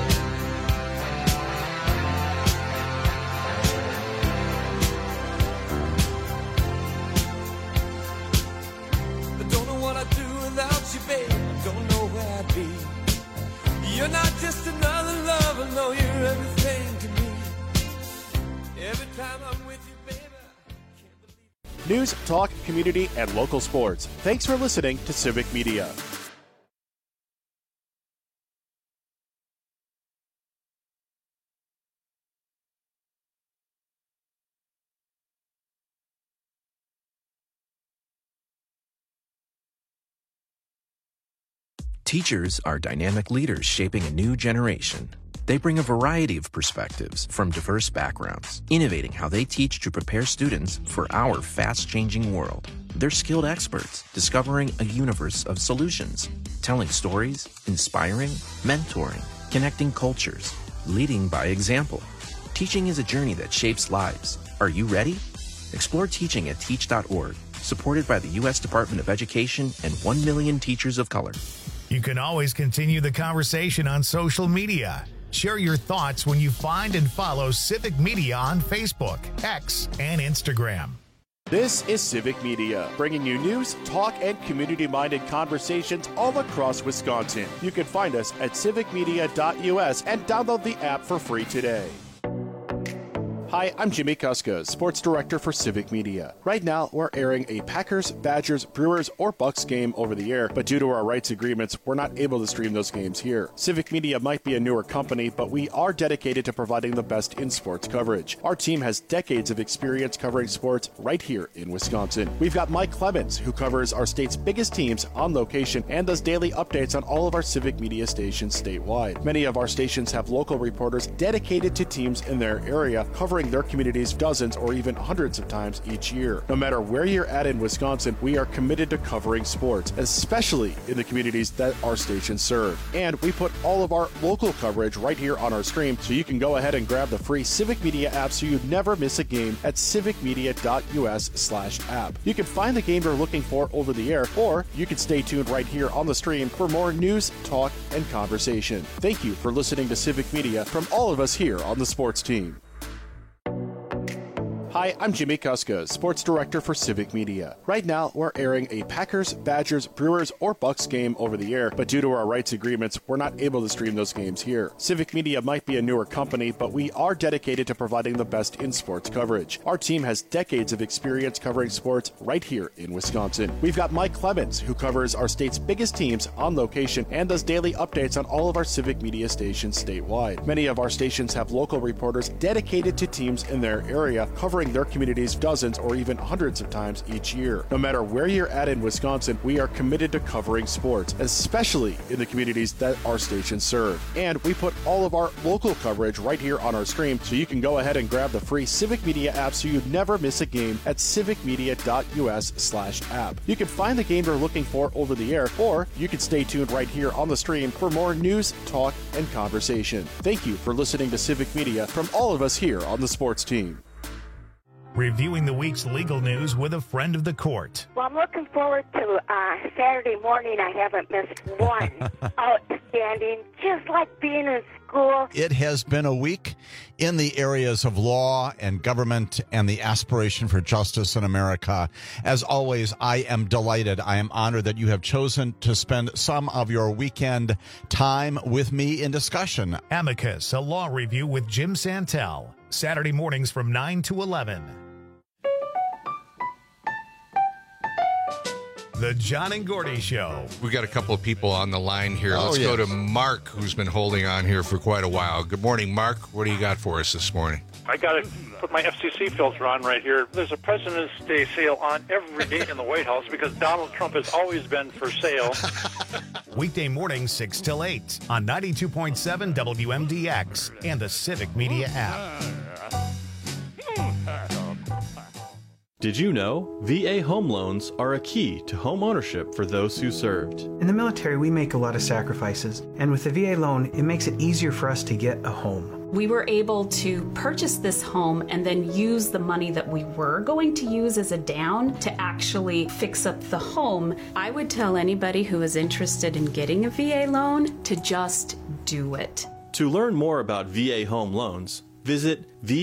I don't know what I'd do without you, babe. I don't know where I'd be. You're not just another lover, no, you're everything to me. Every time I'm with you, baby. News, talk, community, and local sports. Thanks for listening to Civic Media. Teachers are dynamic leaders shaping a new generation. They bring a variety of perspectives from diverse backgrounds, innovating how they teach to prepare students for our fast-changing world. They're skilled experts, discovering a universe of solutions, telling stories, inspiring, mentoring, connecting cultures, leading by example. Teaching is a journey that shapes lives. Are you ready? Explore teaching at teach.org, supported by the U.S. Department of Education and 1 million teachers of color. You can always continue the conversation on social media. Share your thoughts when you find and follow Civic Media on Facebook, X, and Instagram. This is Civic Media, bringing you news, talk, and community-minded conversations all across Wisconsin. You can find us at civicmedia.us and download the app for free today. Hi, I'm Jimmy Kuska, Sports Director for Civic Media. Right now, we're airing a Packers, Badgers, Brewers, or Bucks game over the air, but due to our rights agreements, we're not able to stream those games here. Civic Media might be a newer company, but we are dedicated to providing the best in sports coverage. Our team has decades of experience covering sports right here in Wisconsin. We've got Mike Clemens, who covers our state's biggest teams on location and does daily updates on all of our Civic Media stations statewide. Many of our stations have local reporters dedicated to teams in their area, covering their communities dozens or even hundreds of times each year. No matter where you're at in Wisconsin, we are committed to covering sports, especially in the communities that our stations serve. And we put all of our local coverage right here on our stream, so you can go ahead and grab the free Civic Media app so you never miss a game at civicmedia.us/app. You can find the game you're looking for over the air, or you can stay tuned right here on the stream for more news, talk, and conversation. Thank you for listening to Civic Media from all of us here on the sports team. Hi, I'm Jimmy Kuska, Sports Director for Civic Media. Right now, we're airing a Packers, Badgers, Brewers, or Bucks game over the air, but due to our rights agreements, we're not able to stream those games here. Civic Media might be a newer company, but we are dedicated to providing the best in sports coverage. Our team has decades of experience covering sports right here in Wisconsin. We've got Mike Clemens, who covers our state's biggest teams on location and does daily updates on all of our Civic Media stations statewide. Many of our stations have local reporters dedicated to teams in their area, covering their communities dozens or even hundreds of times each year. No matter where you're at in Wisconsin, we are committed to covering sports, especially in the communities that our stations serve. And we put all of our local coverage right here on our stream, so you can go ahead and grab the free Civic Media app so you never miss a game at civicmedia.us/app. You can find the game you're looking for over the air, or you can stay tuned right here on the stream for more news, talk, and conversation. Thank you for listening to Civic Media from all of us here on the sports team. Reviewing the week's legal news with a friend of the court. Well, I'm looking forward to Saturday morning. I haven't missed one. Outstanding, just like being in school. It has been a week in the areas of law and government and the aspiration for justice in America. As always, I am delighted. I am honored that you have chosen to spend some of your weekend time with me in discussion. Amicus, a law review with Jim Santel. Saturday mornings from 9 to 11. The John and Gordy Show. We got a couple of people on the line here. Let's go to Mark, who's been holding on here for quite a while. Good morning, Mark. What do you got for us this morning? I got to put my FCC filter on right here. There's a President's Day sale on every day in the White House because Donald Trump has always been for sale. Weekday mornings 6 till 8 on 92.7 WMDX and the Civic Media app. Did you know VA home loans are a key to home ownership for those who served? In the military, we make a lot of sacrifices, and with the VA loan, it makes it easier for us to get a home. We were able to purchase this home and then use the money that we were going to use as a down to actually fix up the home. I would tell anybody who is interested in getting a VA loan to just do it. To learn more about VA home loans, visit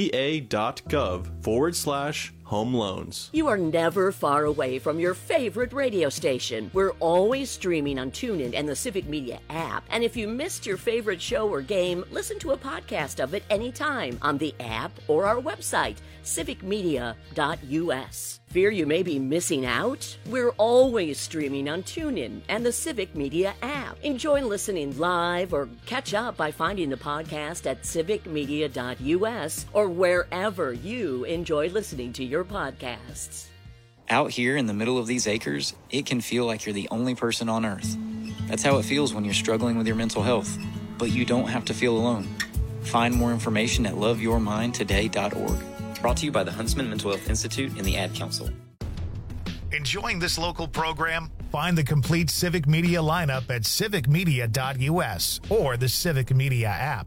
va.gov/home loans. You are never far away from your favorite radio station. We're always streaming on TuneIn and the Civic Media app. And if you missed your favorite show or game, listen to a podcast of it anytime on the app or our website, civicmedia.us. Fear you may be missing out? We're always streaming on TuneIn and the Civic Media app. Enjoy listening live or catch up by finding the podcast at civicmedia.us or wherever you enjoy listening to your podcasts. Out here in the middle of these acres, it can feel like you're the only person on earth. That's how it feels when you're struggling with your mental health. But you don't have to feel alone. Find more information at loveyourmindtoday.org. Brought to you by the Huntsman Mental Health Institute and the Ad Council. Enjoying this local program? Find the complete Civic Media lineup at civicmedia.us or the Civic Media app.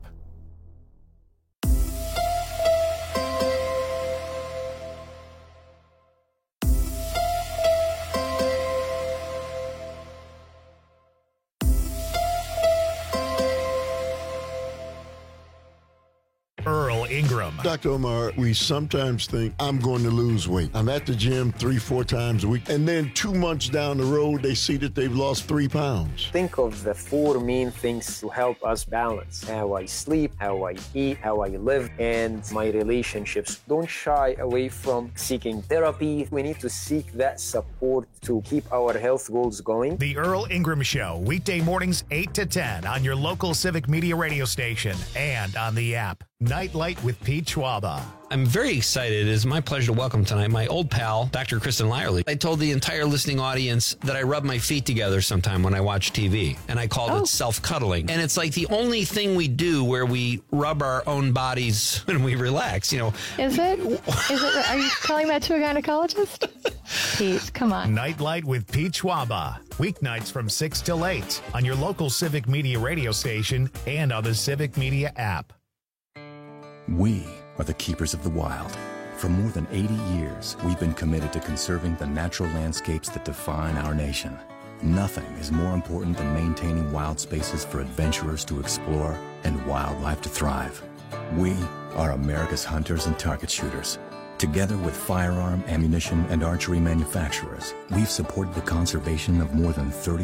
Ingram. Dr. Omar, we sometimes think I'm going to lose weight. I'm at the gym 3-4 times a week, and then 2 months down the road, they see that they've lost 3 pounds. Think of the 4 main things to help us balance: how I sleep, how I eat, how I live, and my relationships. Don't shy away from seeking therapy. We need to seek that support to keep our health goals going. The Earl Ingram Show, weekday mornings 8 to 10 on your local Civic Media radio station and on the app. Nightlight with Pete Schwaba. I'm very excited. It is my pleasure to welcome tonight my old pal, Dr. Kristen Lyerly. I told the entire listening audience that I rub my feet together sometime when I watch TV, and I called it self-cuddling. And it's like the only thing we do where we rub our own bodies when we relax, you know. Is it? Are you telling that to a gynecologist? Pete, come on. Nightlight with Pete Schwaba. Weeknights from 6 till 8 on your local Civic Media radio station and on the Civic Media app. We are the keepers of the wild. For more than 80 years, we've been committed to conserving the natural landscapes that define our nation. Nothing is more important than maintaining wild spaces for adventurers to explore and wildlife to thrive. We are America's hunters and target shooters. Together with firearm, ammunition, and archery manufacturers, we've supported the conservation of more than 30